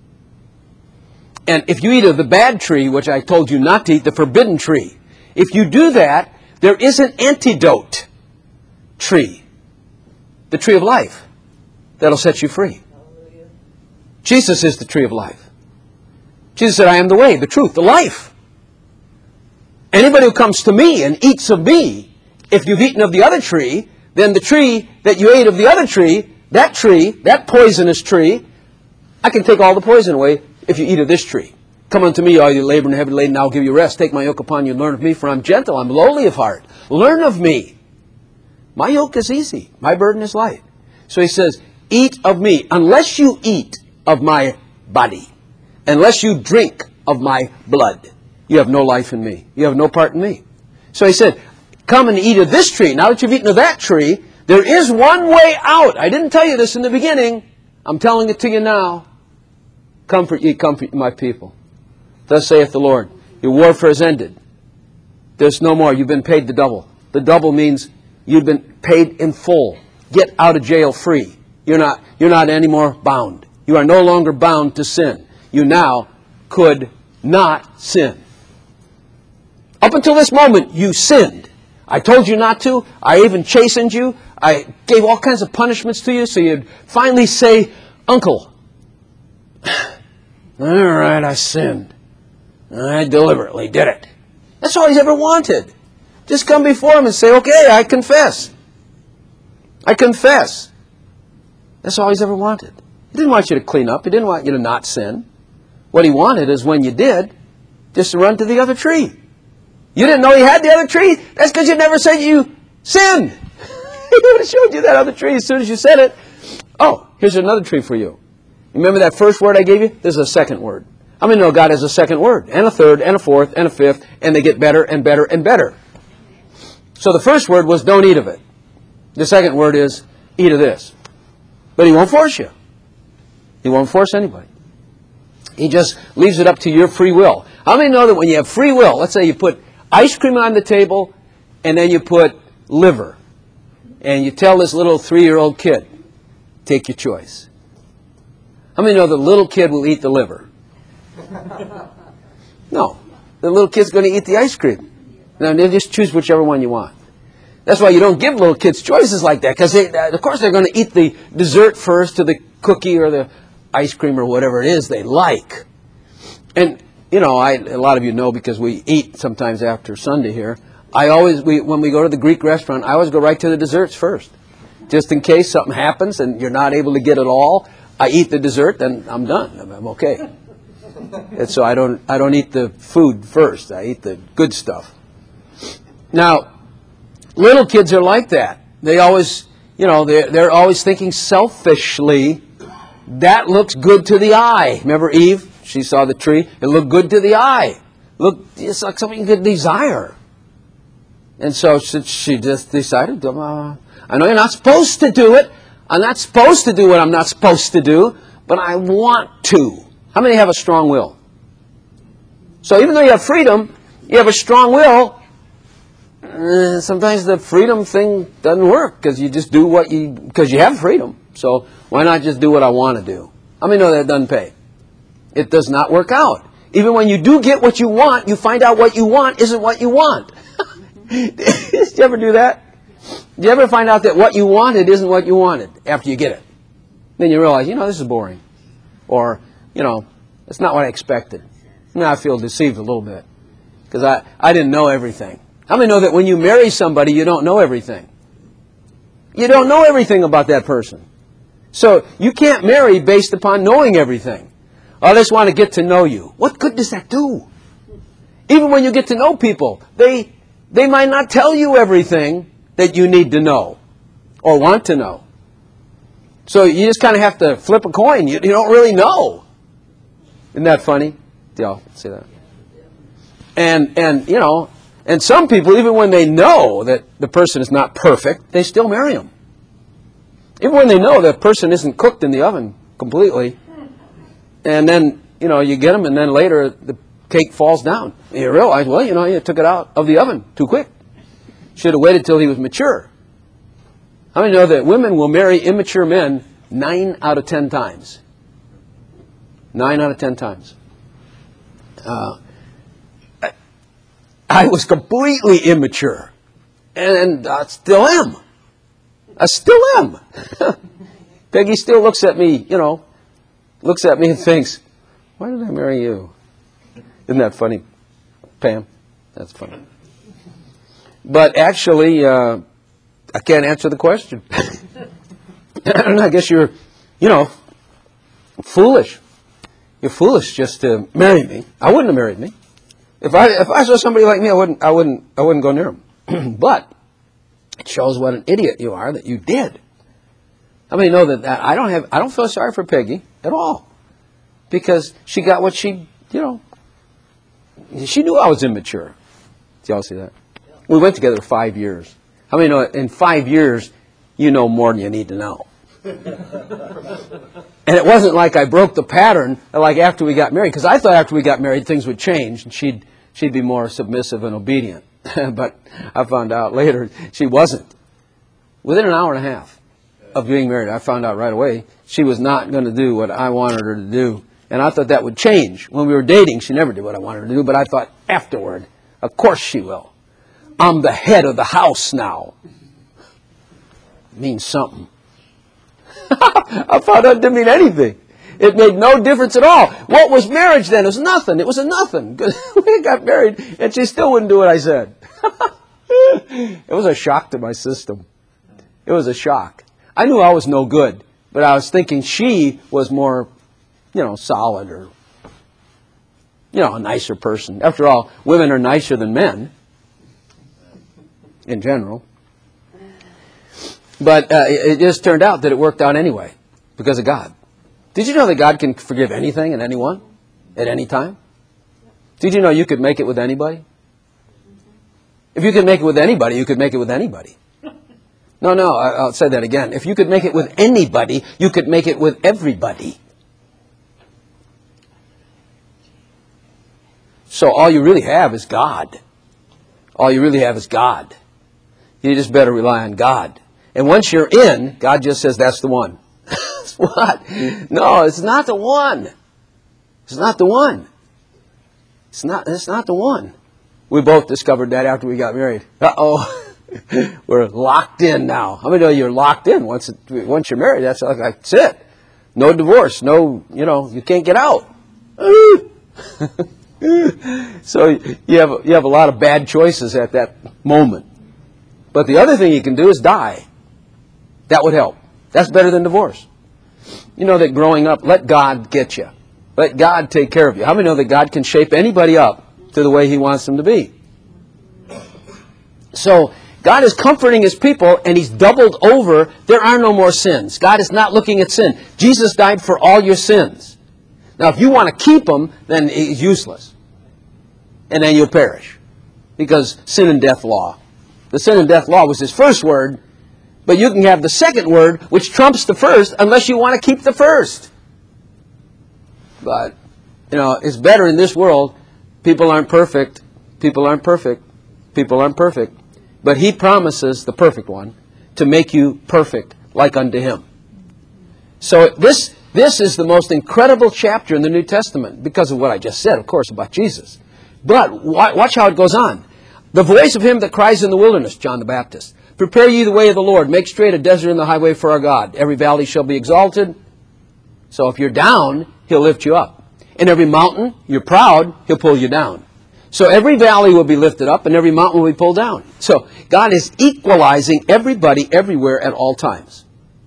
S1: And if you eat of the bad tree, which I told you not to eat, the forbidden tree, if you do that, there is an antidote tree. The tree of life. That'll set you free. Jesus is the tree of life. Jesus said, I am the way, the truth, the life. Anybody who comes to me and eats of me, if you've eaten of the other tree, then the tree that you ate of the other tree, that tree, that poisonous tree, I can take all the poison away. if you eat of this tree. Come unto me, all you labor and heavy laden, and I'll give you rest. Take my yoke upon you and learn of me, for I'm gentle, I'm lowly of heart. Learn of me. My yoke is easy, my burden is light. So he says, eat of me. Unless you eat of my body, unless you drink of my blood, you have no life in me. You have no part in me. So he said, come and eat of this tree. Now that you've eaten of that tree, there is one way out. I didn't tell you this in the beginning. I'm telling it to you now. Comfort ye, comfort my people. Thus saith the Lord, your warfare is ended. There's no more. You've been paid the double. The double means you've been paid in full. Get out of jail free. You're not, you're not anymore bound. You are no longer bound to sin. You now could not sin. Up until this moment, you sinned. I told you not to. I even chastened you. I gave all kinds of punishments to you so you'd finally say, Uncle, all right, I sinned. I deliberately did it. That's all he's ever wanted. Just come before him and say, okay, I confess. I confess. That's all he's ever wanted. He didn't want you to clean up. He didn't want you to not sin. What he wanted is when you did, just to run to the other tree. You didn't know he had the other tree? That's because you never said you sinned. He would have showed you that other tree as soon as you said it. Oh, here's another tree for you. Remember that first word I gave you? There's a second word. How many know God has a second word? And a third, and a fourth, and a fifth, and they get better and better and better. So the first word was don't eat of it. The second word is eat of this. But he won't force you. He won't force anybody. He just leaves it up to your free will. How many know that when you have free will, let's say you put ice cream on the table, and then you put liver, and you tell this little three-year-old kid, take your choice. How many know the little kid will eat the liver? No. The little kid's going to eat the ice cream. Now, they just choose whichever one you want. That's why you don't give little kids choices like that, because of course they're going to eat the dessert first, to the cookie or the ice cream or whatever it is they like. And, you know, I, a lot of you know because we eat sometimes after Sunday here. I always, we, when we go to the Greek restaurant, I always go right to the desserts first. Just in case something happens and you're not able to get it all, I eat the dessert, then I'm done. I'm, I'm okay. And so I don't, I don't eat the food first. I eat the good stuff. Now, little kids are like that. They always, you know, they're, they're always thinking selfishly. That looks good to the eye. Remember Eve? She saw the tree. It looked good to the eye. Look, it's like something you could desire. And so she, she just decided, uh, I know you're not supposed to do it. I'm not supposed to do what I'm not supposed to do, but I want to. How many have a strong will? So even though you have freedom, you have a strong will. Uh, sometimes the freedom thing doesn't work because you just do what you, because you have freedom. So why not just do what I want to do? How many know that doesn't pay? It does not work out. Even when you do get what you want, you find out what you want isn't what you want. Did you ever do that? Did you ever find out that what you wanted isn't what you wanted after you get it? Then you realize, you know, this is boring. Or, you know, it's not what I expected. Now I feel deceived a little bit because I, I didn't know everything. How many know that when you marry somebody, you don't know everything? You don't know everything about that person. So you can't marry based upon knowing everything. I just want to get to know you. What good does that do? Even when you get to know people, they they might not tell you everything that you need to know or want to know. So you just kind of have to flip a coin. You, you don't really know. Isn't that funny? Do y'all see that? And, and, you know, and some people, even when they know that the person is not perfect, they still marry them. Even when they know that person isn't cooked in the oven completely. And then, you know, you get them, and then later the cake falls down. And you realize, well, you know, you took it out of the oven too quick. Should have waited till he was mature. How many know that women will marry immature men nine out of ten times? Nine out of ten times. Uh, I, I was completely immature. And I still am. I still am. Peggy still looks at me, you know, looks at me and thinks, why did I marry you? Isn't that funny, Pam? That's funny. But actually, uh, I can't answer the question. I guess you're, you know, foolish. you're foolish just to marry me. I wouldn't have married me. If I if I saw somebody like me, I wouldn't I wouldn't I wouldn't go near him. But it shows what an idiot you are that you did. How many know that, that I don't have I don't feel sorry for Peggy at all, because she got what she you know. She knew I was immature. Did y'all see that? We went together five years. How many know in five years you know more than you need to know? And it wasn't like I broke the pattern like after we got married, because I thought after we got married things would change and she'd she'd be more submissive and obedient. But I found out later she wasn't. Within an hour and a half of being married, I found out right away she was not going to do what I wanted her to do. And I thought that would change. When we were dating, she never did what I wanted her to do, but I thought afterward, of course she will. I'm the head of the house now. It means something. I found out it didn't mean anything. It made no difference at all. What was marriage then? It was nothing. It was a nothing. We got married and she still wouldn't do what I said. It was a shock to my system. It was a shock. I knew I was no good, but I was thinking she was more, you know, solid or, you know, a nicer person. After all, women are nicer than men in general. But uh, it just turned out that it worked out anyway because of God. Did you know that God can forgive anything and anyone at any time? Did you know you could make it with anybody? If you could make it with anybody, you could make it with anybody. No, no, I'll say that again. If you could make it with anybody, you could make it with everybody. So all you really have is God. All you really have is God. You just better rely on God. And once you're in, God just says, that's the one. What? No, it's not the one. It's not the one. It's not, it's not the one. We both discovered that after we got married. Uh-oh. We're locked in now. How many know you're locked in once it, once you're married? That's, that's it. No divorce. No, you know, you can't get out. So you have, you have a lot of bad choices at that moment. But the other thing you can do is die. That would help. That's better than divorce. You know that growing up, let God get you. Let God take care of you. How many know that God can shape anybody up to the way He wants them to be? So God is comforting His people, and He's doubled over. There are no more sins. God is not looking at sin. Jesus died for all your sins. Now, if you want to keep them, then He's useless. And then you'll perish. Because sin and death law. The sin and death law was His first word, but you can have the second word, which trumps the first, unless you want to keep the first. But, you know, it's better in this world. People aren't perfect. People aren't perfect. People aren't perfect. But He promises, the perfect one, to make you perfect like unto Him. So this, this is the most incredible chapter in the New Testament because of what I just said, of course, about Jesus. But watch how it goes on. The voice of him that cries in the wilderness, John the Baptist. Prepare ye the way of the Lord. Make straight a desert and the highway for our God. Every valley shall be exalted. So if you're down, He'll lift you up. And every mountain, you're proud, He'll pull you down. So every valley will be lifted up and every mountain will be pulled down. So God is equalizing everybody everywhere at all times.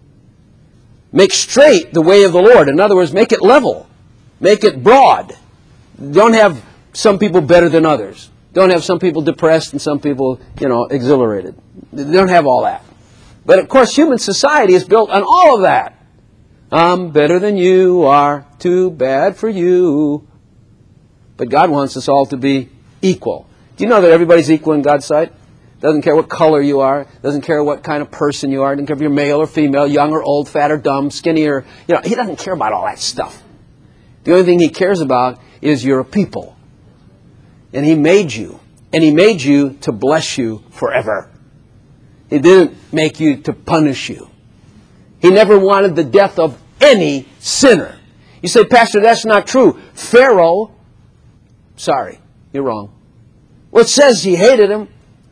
S1: Make straight the way of the Lord. In other words, make it level. Make it broad. Don't have some people better than others. Don't have some people depressed and some people, you know, exhilarated. They don't have all that. But of course, human society is built on all of that. I'm better than you are. Too bad for you. But God wants us all to be equal. Do you know that everybody's equal in God's sight? Doesn't care what color you are. Doesn't care what kind of person you are. Doesn't care if you're male or female, young or old, fat or dumb, skinny or, you know, He doesn't care about all that stuff. The only thing He cares about is you're a people. And He made you. And He made you to bless you forever. He didn't make you to punish you. He never wanted the death of any sinner. You say, Pastor, that's not true. Pharaoh, sorry, you're wrong. Well, it says he hated him.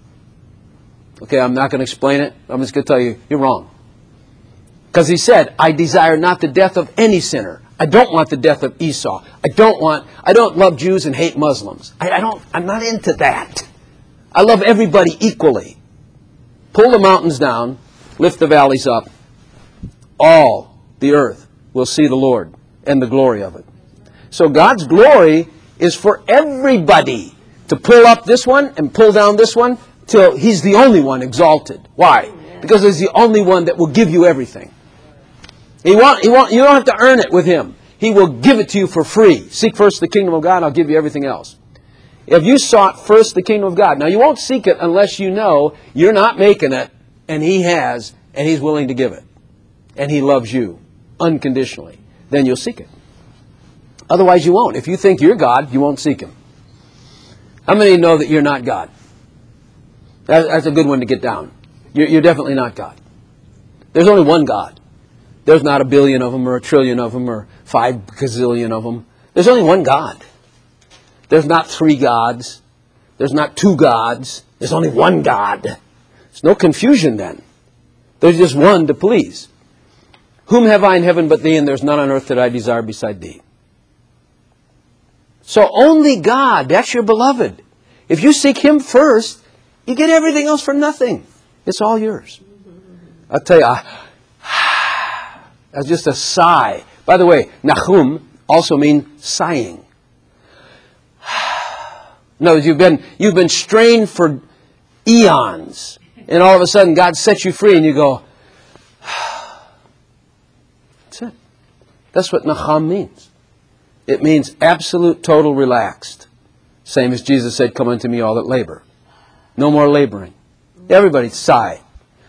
S1: Okay, I'm not going to explain it. I'm just going to tell you, you're wrong. Because he said, I desire not the death of any sinner. I don't want the death of Esau. I don't want, I don't love Jews and hate Muslims. I, I don't, I'm not into that. I love everybody equally. Pull the mountains down, lift the valleys up. All the earth will see the Lord and the glory of it. So God's glory is for everybody to pull up this one and pull down this one till He's the only one exalted. Why? Because He's the only one that will give you everything. He won't, he won't, you don't have to earn it with Him. He will give it to you for free. Seek first the kingdom of God, and I'll give you everything else. If you sought first the kingdom of God, now you won't seek it unless you know you're not making it, and He has, and He's willing to give it. And He loves you unconditionally. Then you'll seek it. Otherwise you won't. If you think you're God, you won't seek Him. How many know that you're not God? That, that's a good one to get down. You're, you're definitely not God. There's only one God. There's not a billion of them or a trillion of them or five gazillion of them. There's only one God. There's not three gods. There's not two gods. There's only one God. There's no confusion then. There's just one to please. Whom have I in heaven but Thee, and there's none on earth that I desire beside Thee. So only God, that's your beloved. If you seek Him first, you get everything else for nothing. It's all yours. I'll tell you, I, that's just a sigh. By the way, Nahum also means sighing. No, you've been, you've been strained for eons. And all of a sudden God sets you free and you go, that's it. That's what Nahum means. It means absolute, total, relaxed. Same as Jesus said, come unto me all that labor. No more laboring. Everybody sigh.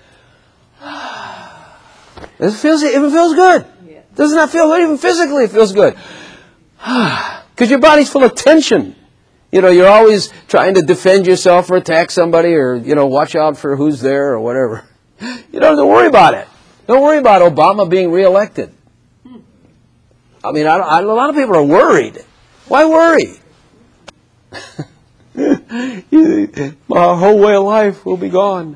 S1: It feels, it feels good. Doesn't that feel good? Even physically it feels good. Because your body's full of tension. You know, you're always trying to defend yourself or attack somebody or, you know, watch out for who's there or whatever. You don't have to worry about it. Don't worry about Obama being reelected. I mean, I, I, a lot of people are worried. Why worry? My whole way of life will be gone.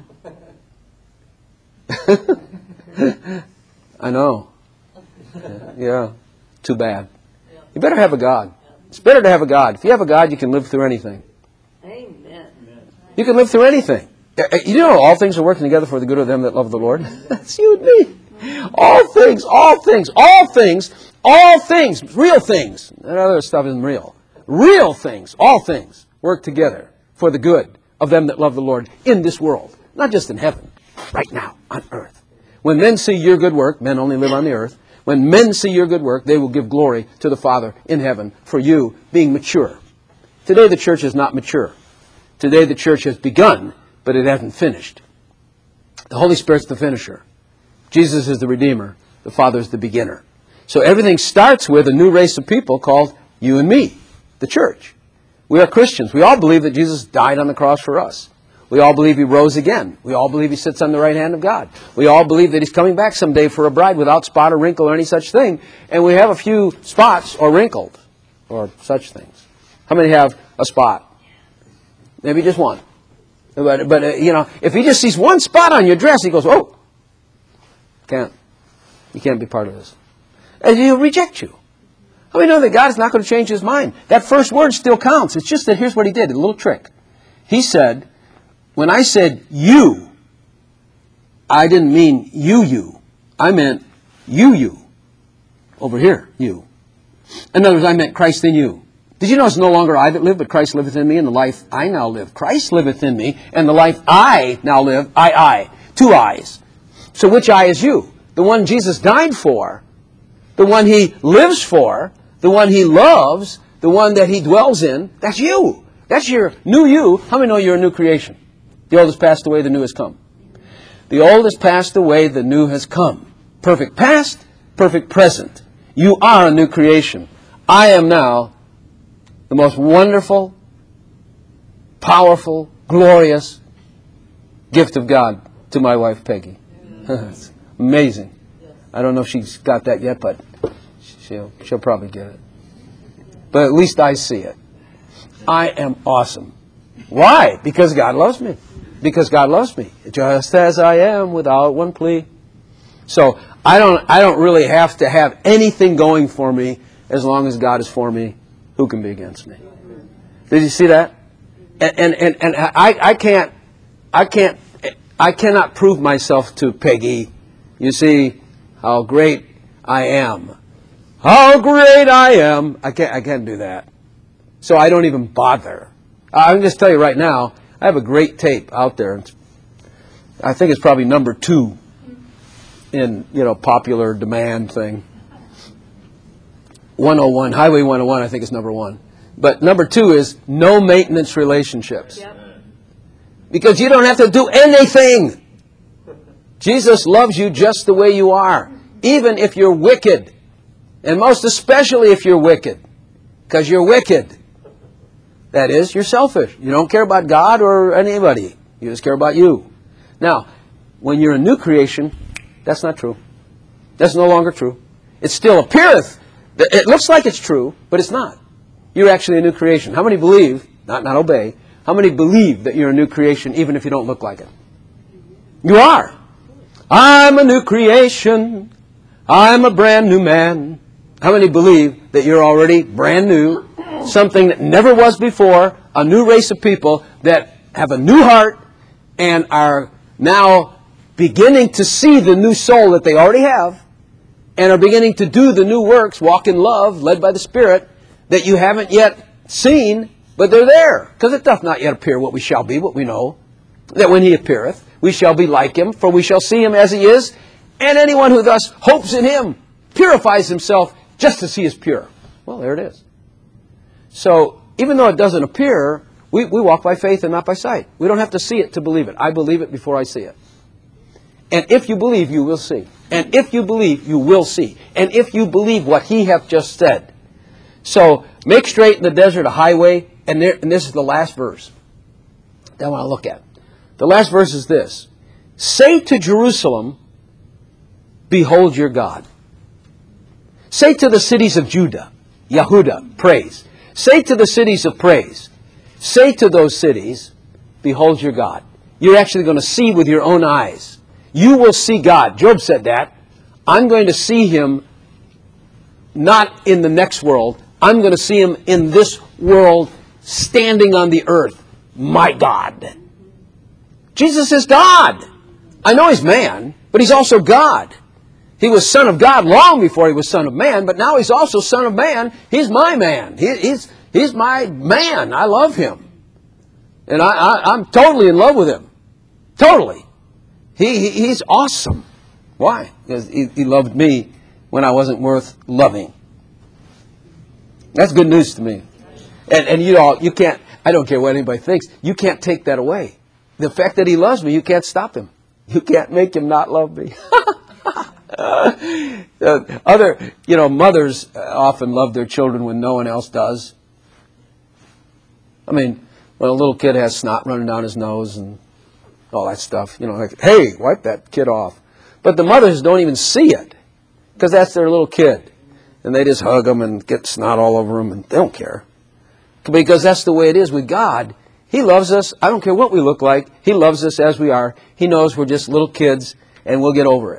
S1: I know. Yeah, too bad. You better have a God. It's better to have a God. If you have a God, you can live through anything.
S3: Amen.
S1: You can live through anything. You know all things are working together for the good of them that love the Lord? That's you and me. All things, all things, all things, all things, real things. That other stuff isn't real. Real things, all things, work together for the good of them that love the Lord in this world. Not just in heaven, right now, on earth. When men see your good work, men only live on the earth. When men see your good work, they will give glory to the Father in heaven for you being mature. Today the church is not mature. Today the church has begun, but it hasn't finished. The Holy Spirit's the finisher. Jesus is the Redeemer. The Father is the beginner. So everything starts with a new race of people called you and me, the church. We are Christians. We all believe that Jesus died on the cross for us. We all believe He rose again. We all believe He sits on the right hand of God. We all believe that He's coming back someday for a bride without spot or wrinkle or any such thing. And we have a few spots or wrinkled or such things. How many have a spot? Maybe just one. But, but uh, you know, if He just sees one spot on your dress, He goes, oh, can't. You can't be part of this. And He'll reject you. How many know that God is not going to change His mind? That first word still counts. It's just that here's what He did, a little trick. He said, when I said you, I didn't mean you, you. I meant you, you. Over here, you. In other words, I meant Christ in you. Did you know it's no longer I that live, but Christ liveth in me, and the life I now live. Christ liveth in me, and the life I now live, I, I. Two I's. So which I is you? The one Jesus died for, the one He lives for, the one He loves, the one that He dwells in. That's you. That's your new you. How many know you're a new creation? The old has passed away, the new has come. The old has passed away, the new has come. Perfect past, perfect present. You are a new creation. I am now the most wonderful, powerful, glorious gift of God to my wife, Peggy. It's amazing. I don't know if she's got that yet, but she'll, she'll probably get it. But at least I see it. I am awesome. Why? Because God loves me. Because God loves me, just as I am, without one plea. So I don't, I don't really have to have anything going for me as long as God is for me. Who can be against me? Did you see that? And and and, and I, I can't, I can't, I cannot prove myself to Peggy. You see how great I am, how great I am. I can't, I can't do that. So I don't even bother. I can just tell you right now, I have a great tape out there. It's, I think it's probably number two in, you know, popular demand thing. one oh one, Highway one oh one, I think is number one. But number two is no maintenance relationships. Yep. Because you don't have to do anything. Jesus loves you just the way you are, even if you're wicked. And most especially if you're wicked. Because you're wicked. That is, you're selfish. You don't care about God or anybody. You just care about you. Now, when you're a new creation, that's not true. That's no longer true. It still appeareth. It looks like it's true, but it's not. You're actually a new creation. How many believe, not, not obey, how many believe that you're a new creation even if you don't look like it? You are. I'm a new creation. I'm a brand new man. How many believe that you're already brand new, something that never was before, a new race of people that have a new heart and are now beginning to see the new soul that they already have and are beginning to do the new works, walk in love, led by the Spirit, that you haven't yet seen, but they're there. Because it doth not yet appear what we shall be, what we know, that when He appeareth, we shall be like Him, for we shall see Him as He is, and anyone who thus hopes in Him purifies himself just as He is pure. Well, there it is. So, even though it doesn't appear, we, we walk by faith and not by sight. We don't have to see it to believe it. I believe it before I see it. And if you believe, you will see. And if you believe, you will see. And if you believe what He hath just said. So, make straight in the desert a highway, and, there, and this is the last verse that I want to look at. The last verse is this. Say to Jerusalem, behold your God. Say to the cities of Judah, Yehudah, praise. Say to the cities of praise. Say to those cities, behold your God. You're actually going to see with your own eyes. You will see God. Job said that. I'm going to see Him not in the next world. I'm going to see Him in this world, standing on the earth. My God. Jesus is God. I know He's man, but He's also God. He was Son of God long before He was Son of Man, but now He's also Son of Man. He's my man. He, he's, he's my man. I love Him. And I, I, I'm totally in love with Him. Totally. He, he, he's awesome. Why? Because he, he loved me when I wasn't worth loving. That's good news to me. And, and you all, you can't, I don't care what anybody thinks, you can't take that away. The fact that He loves me, you can't stop Him. You can't make Him not love me. Uh, other, you know, mothers often love their children when no one else does. I mean, when a little kid has snot running down his nose and all that stuff, you know, like, hey, wipe that kid off. But the mothers don't even see it because that's their little kid. And they just hug them and get snot all over them, and they don't care. Because that's the way it is with God. He loves us. I don't care what we look like. He loves us as we are. He knows we're just little kids, and we'll get over it.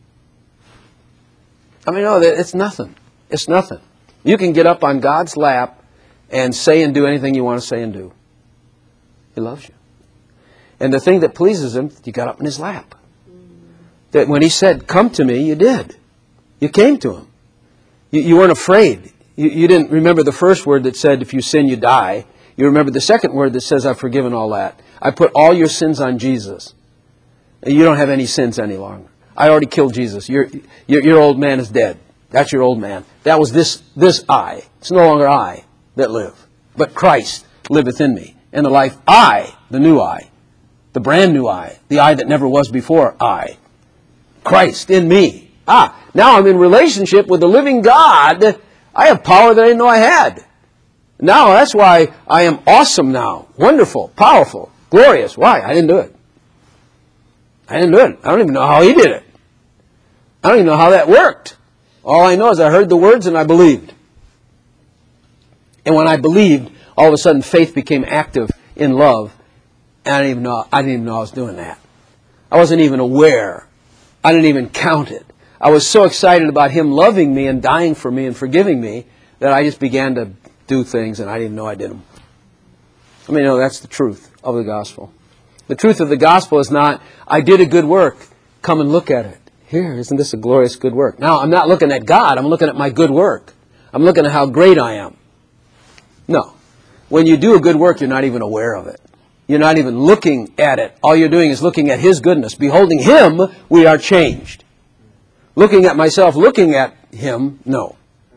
S1: I mean, no, it's nothing. It's nothing. You can get up on God's lap and say and do anything you want to say and do. He loves you. And the thing that pleases Him, you got up in His lap. That when He said, come to me, you did. You came to Him. You, you weren't afraid. You, you didn't remember the first word that said, if you sin, you die. You remember the second word that says, I've forgiven all that. I put all your sins on Jesus. And you don't have any sins any longer. I already killed Jesus. Your, your, your old man is dead. That's your old man. That was this, this I. It's no longer I that live, but Christ liveth in me. And the life I, the new I, the brand new I, the I that never was before I, Christ in me. Ah, now I'm in relationship with the living God. I have power that I didn't know I had. Now that's why I am awesome now. Wonderful, powerful, glorious. Why? I didn't do it. I didn't do it. I don't even know how He did it. I don't even know how that worked. All I know is I heard the words and I believed. And when I believed, all of a sudden faith became active in love. And I didn't even know, I didn't even know I was doing that. I wasn't even aware. I didn't even count it. I was so excited about Him loving me and dying for me and forgiving me that I just began to do things and I didn't even know I did them. I mean, no, that's the truth of the gospel. The truth of the gospel is not, I did a good work, come and look at it. here, isn't this a glorious good work? Now, I'm not looking at God. I'm looking at my good work. I'm looking at how great I am. No. When you do a good work, you're not even aware of it. You're not even looking at it. All you're doing is looking at His goodness. Beholding Him, we are changed. Looking at myself, looking at Him, no.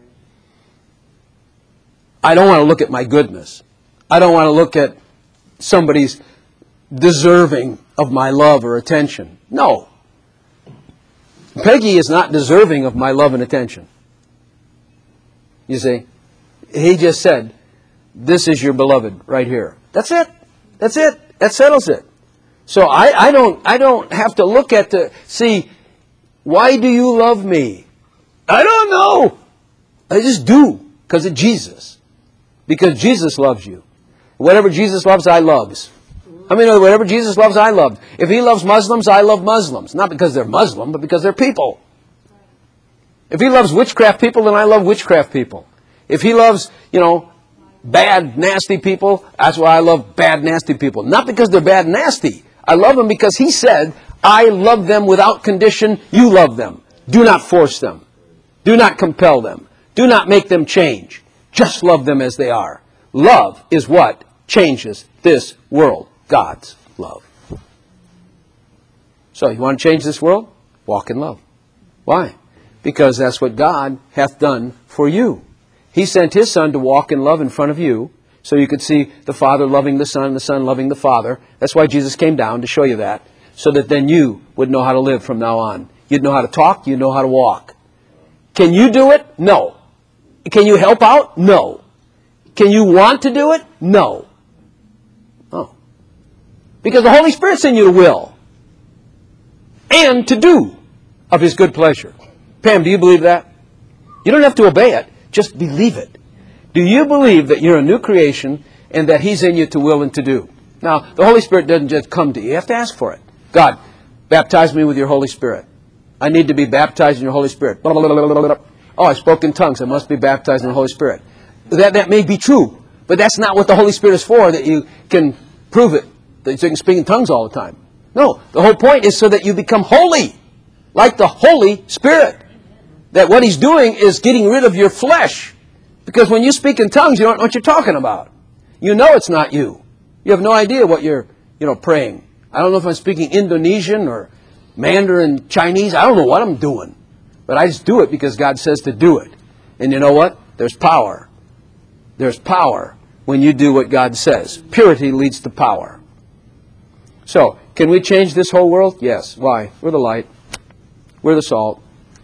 S1: I don't want to look at my goodness. I don't want to look at somebody's deserving of my love or attention. No. Peggy is not deserving of my love and attention. You see? He just said, this is your beloved right here. That's it. That's it. That settles it. So I, I don't I don't have to look at the, see, why do you love me? I don't know. I just do because of Jesus. Because Jesus loves you. Whatever Jesus loves, I loves. I mean, whatever Jesus loves, I love. If He loves Muslims, I love Muslims. Not because they're Muslim, but because they're people. If He loves witchcraft people, then I love witchcraft people. If He loves, you know, bad, nasty people, that's why I love bad, nasty people. Not because they're bad and nasty. I love them because He said, I love them without condition. You love them. Do not force them. Do not compel them. Do not make them change. Just love them as they are. Love is what changes this world. God's love. So, you want to change this world? Walk in love. Why? Because that's what God hath done for you. He sent His Son to walk in love in front of you, so you could see the Father loving the Son, the Son loving the Father. That's why Jesus came down, to show you that, so that then you would know how to live from now on. You'd know how to talk, you'd know how to walk. Can you do it? No. Can you help out? No. Can you want to do it? No. Oh. Because the Holy Spirit's in you to will and to do of His good pleasure. Pam, do you believe that? You don't have to obey it. Just believe it. Do you believe that you're a new creation and that He's in you to will and to do? Now, the Holy Spirit doesn't just come to you. You have to ask for it. God, baptize me with your Holy Spirit. I need to be baptized in your Holy Spirit. Blah, blah, blah, blah, blah, blah. Oh, I spoke in tongues. I must be baptized in the Holy Spirit. That, that may be true, but that's not what the Holy Spirit is for, that you can prove it, that you can speak in tongues all the time. No, the whole point is so that you become holy, like the Holy Spirit. That what He's doing is getting rid of your flesh. Because when you speak in tongues, you don't know what you're talking about. You know it's not you. You have no idea what you're, you know, praying. I don't know if I'm speaking Indonesian or Mandarin Chinese. I don't know what I'm doing. But I just do it because God says to do it. And you know what? There's power. There's power when you do what God says. Purity leads to power. So, can we change this whole world? Yes. Why? We're the light. We're the salt.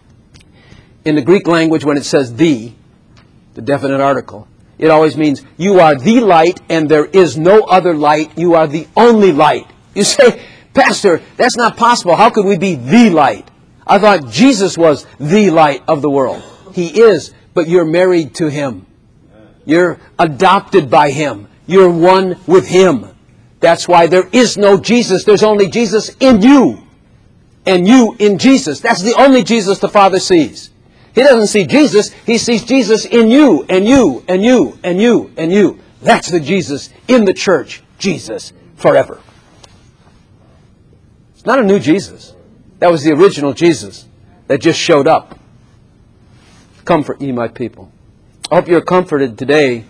S1: In the Greek language, when it says the, the definite article, it always means you are the light and there is no other light. You are the only light. You say, Pastor, that's not possible. How could we be the light? I thought Jesus was the light of the world. He is, but you're married to Him. You're adopted by Him. You're one with Him. That's why there is no Jesus. There's only Jesus in you. And you in Jesus. That's the only Jesus the Father sees. He doesn't see Jesus. He sees Jesus in you, and you, and you, and you, and you. That's the Jesus in the church. Jesus forever. It's not a new Jesus. That was the original Jesus that just showed up. Comfort ye my people. I hope you're comforted today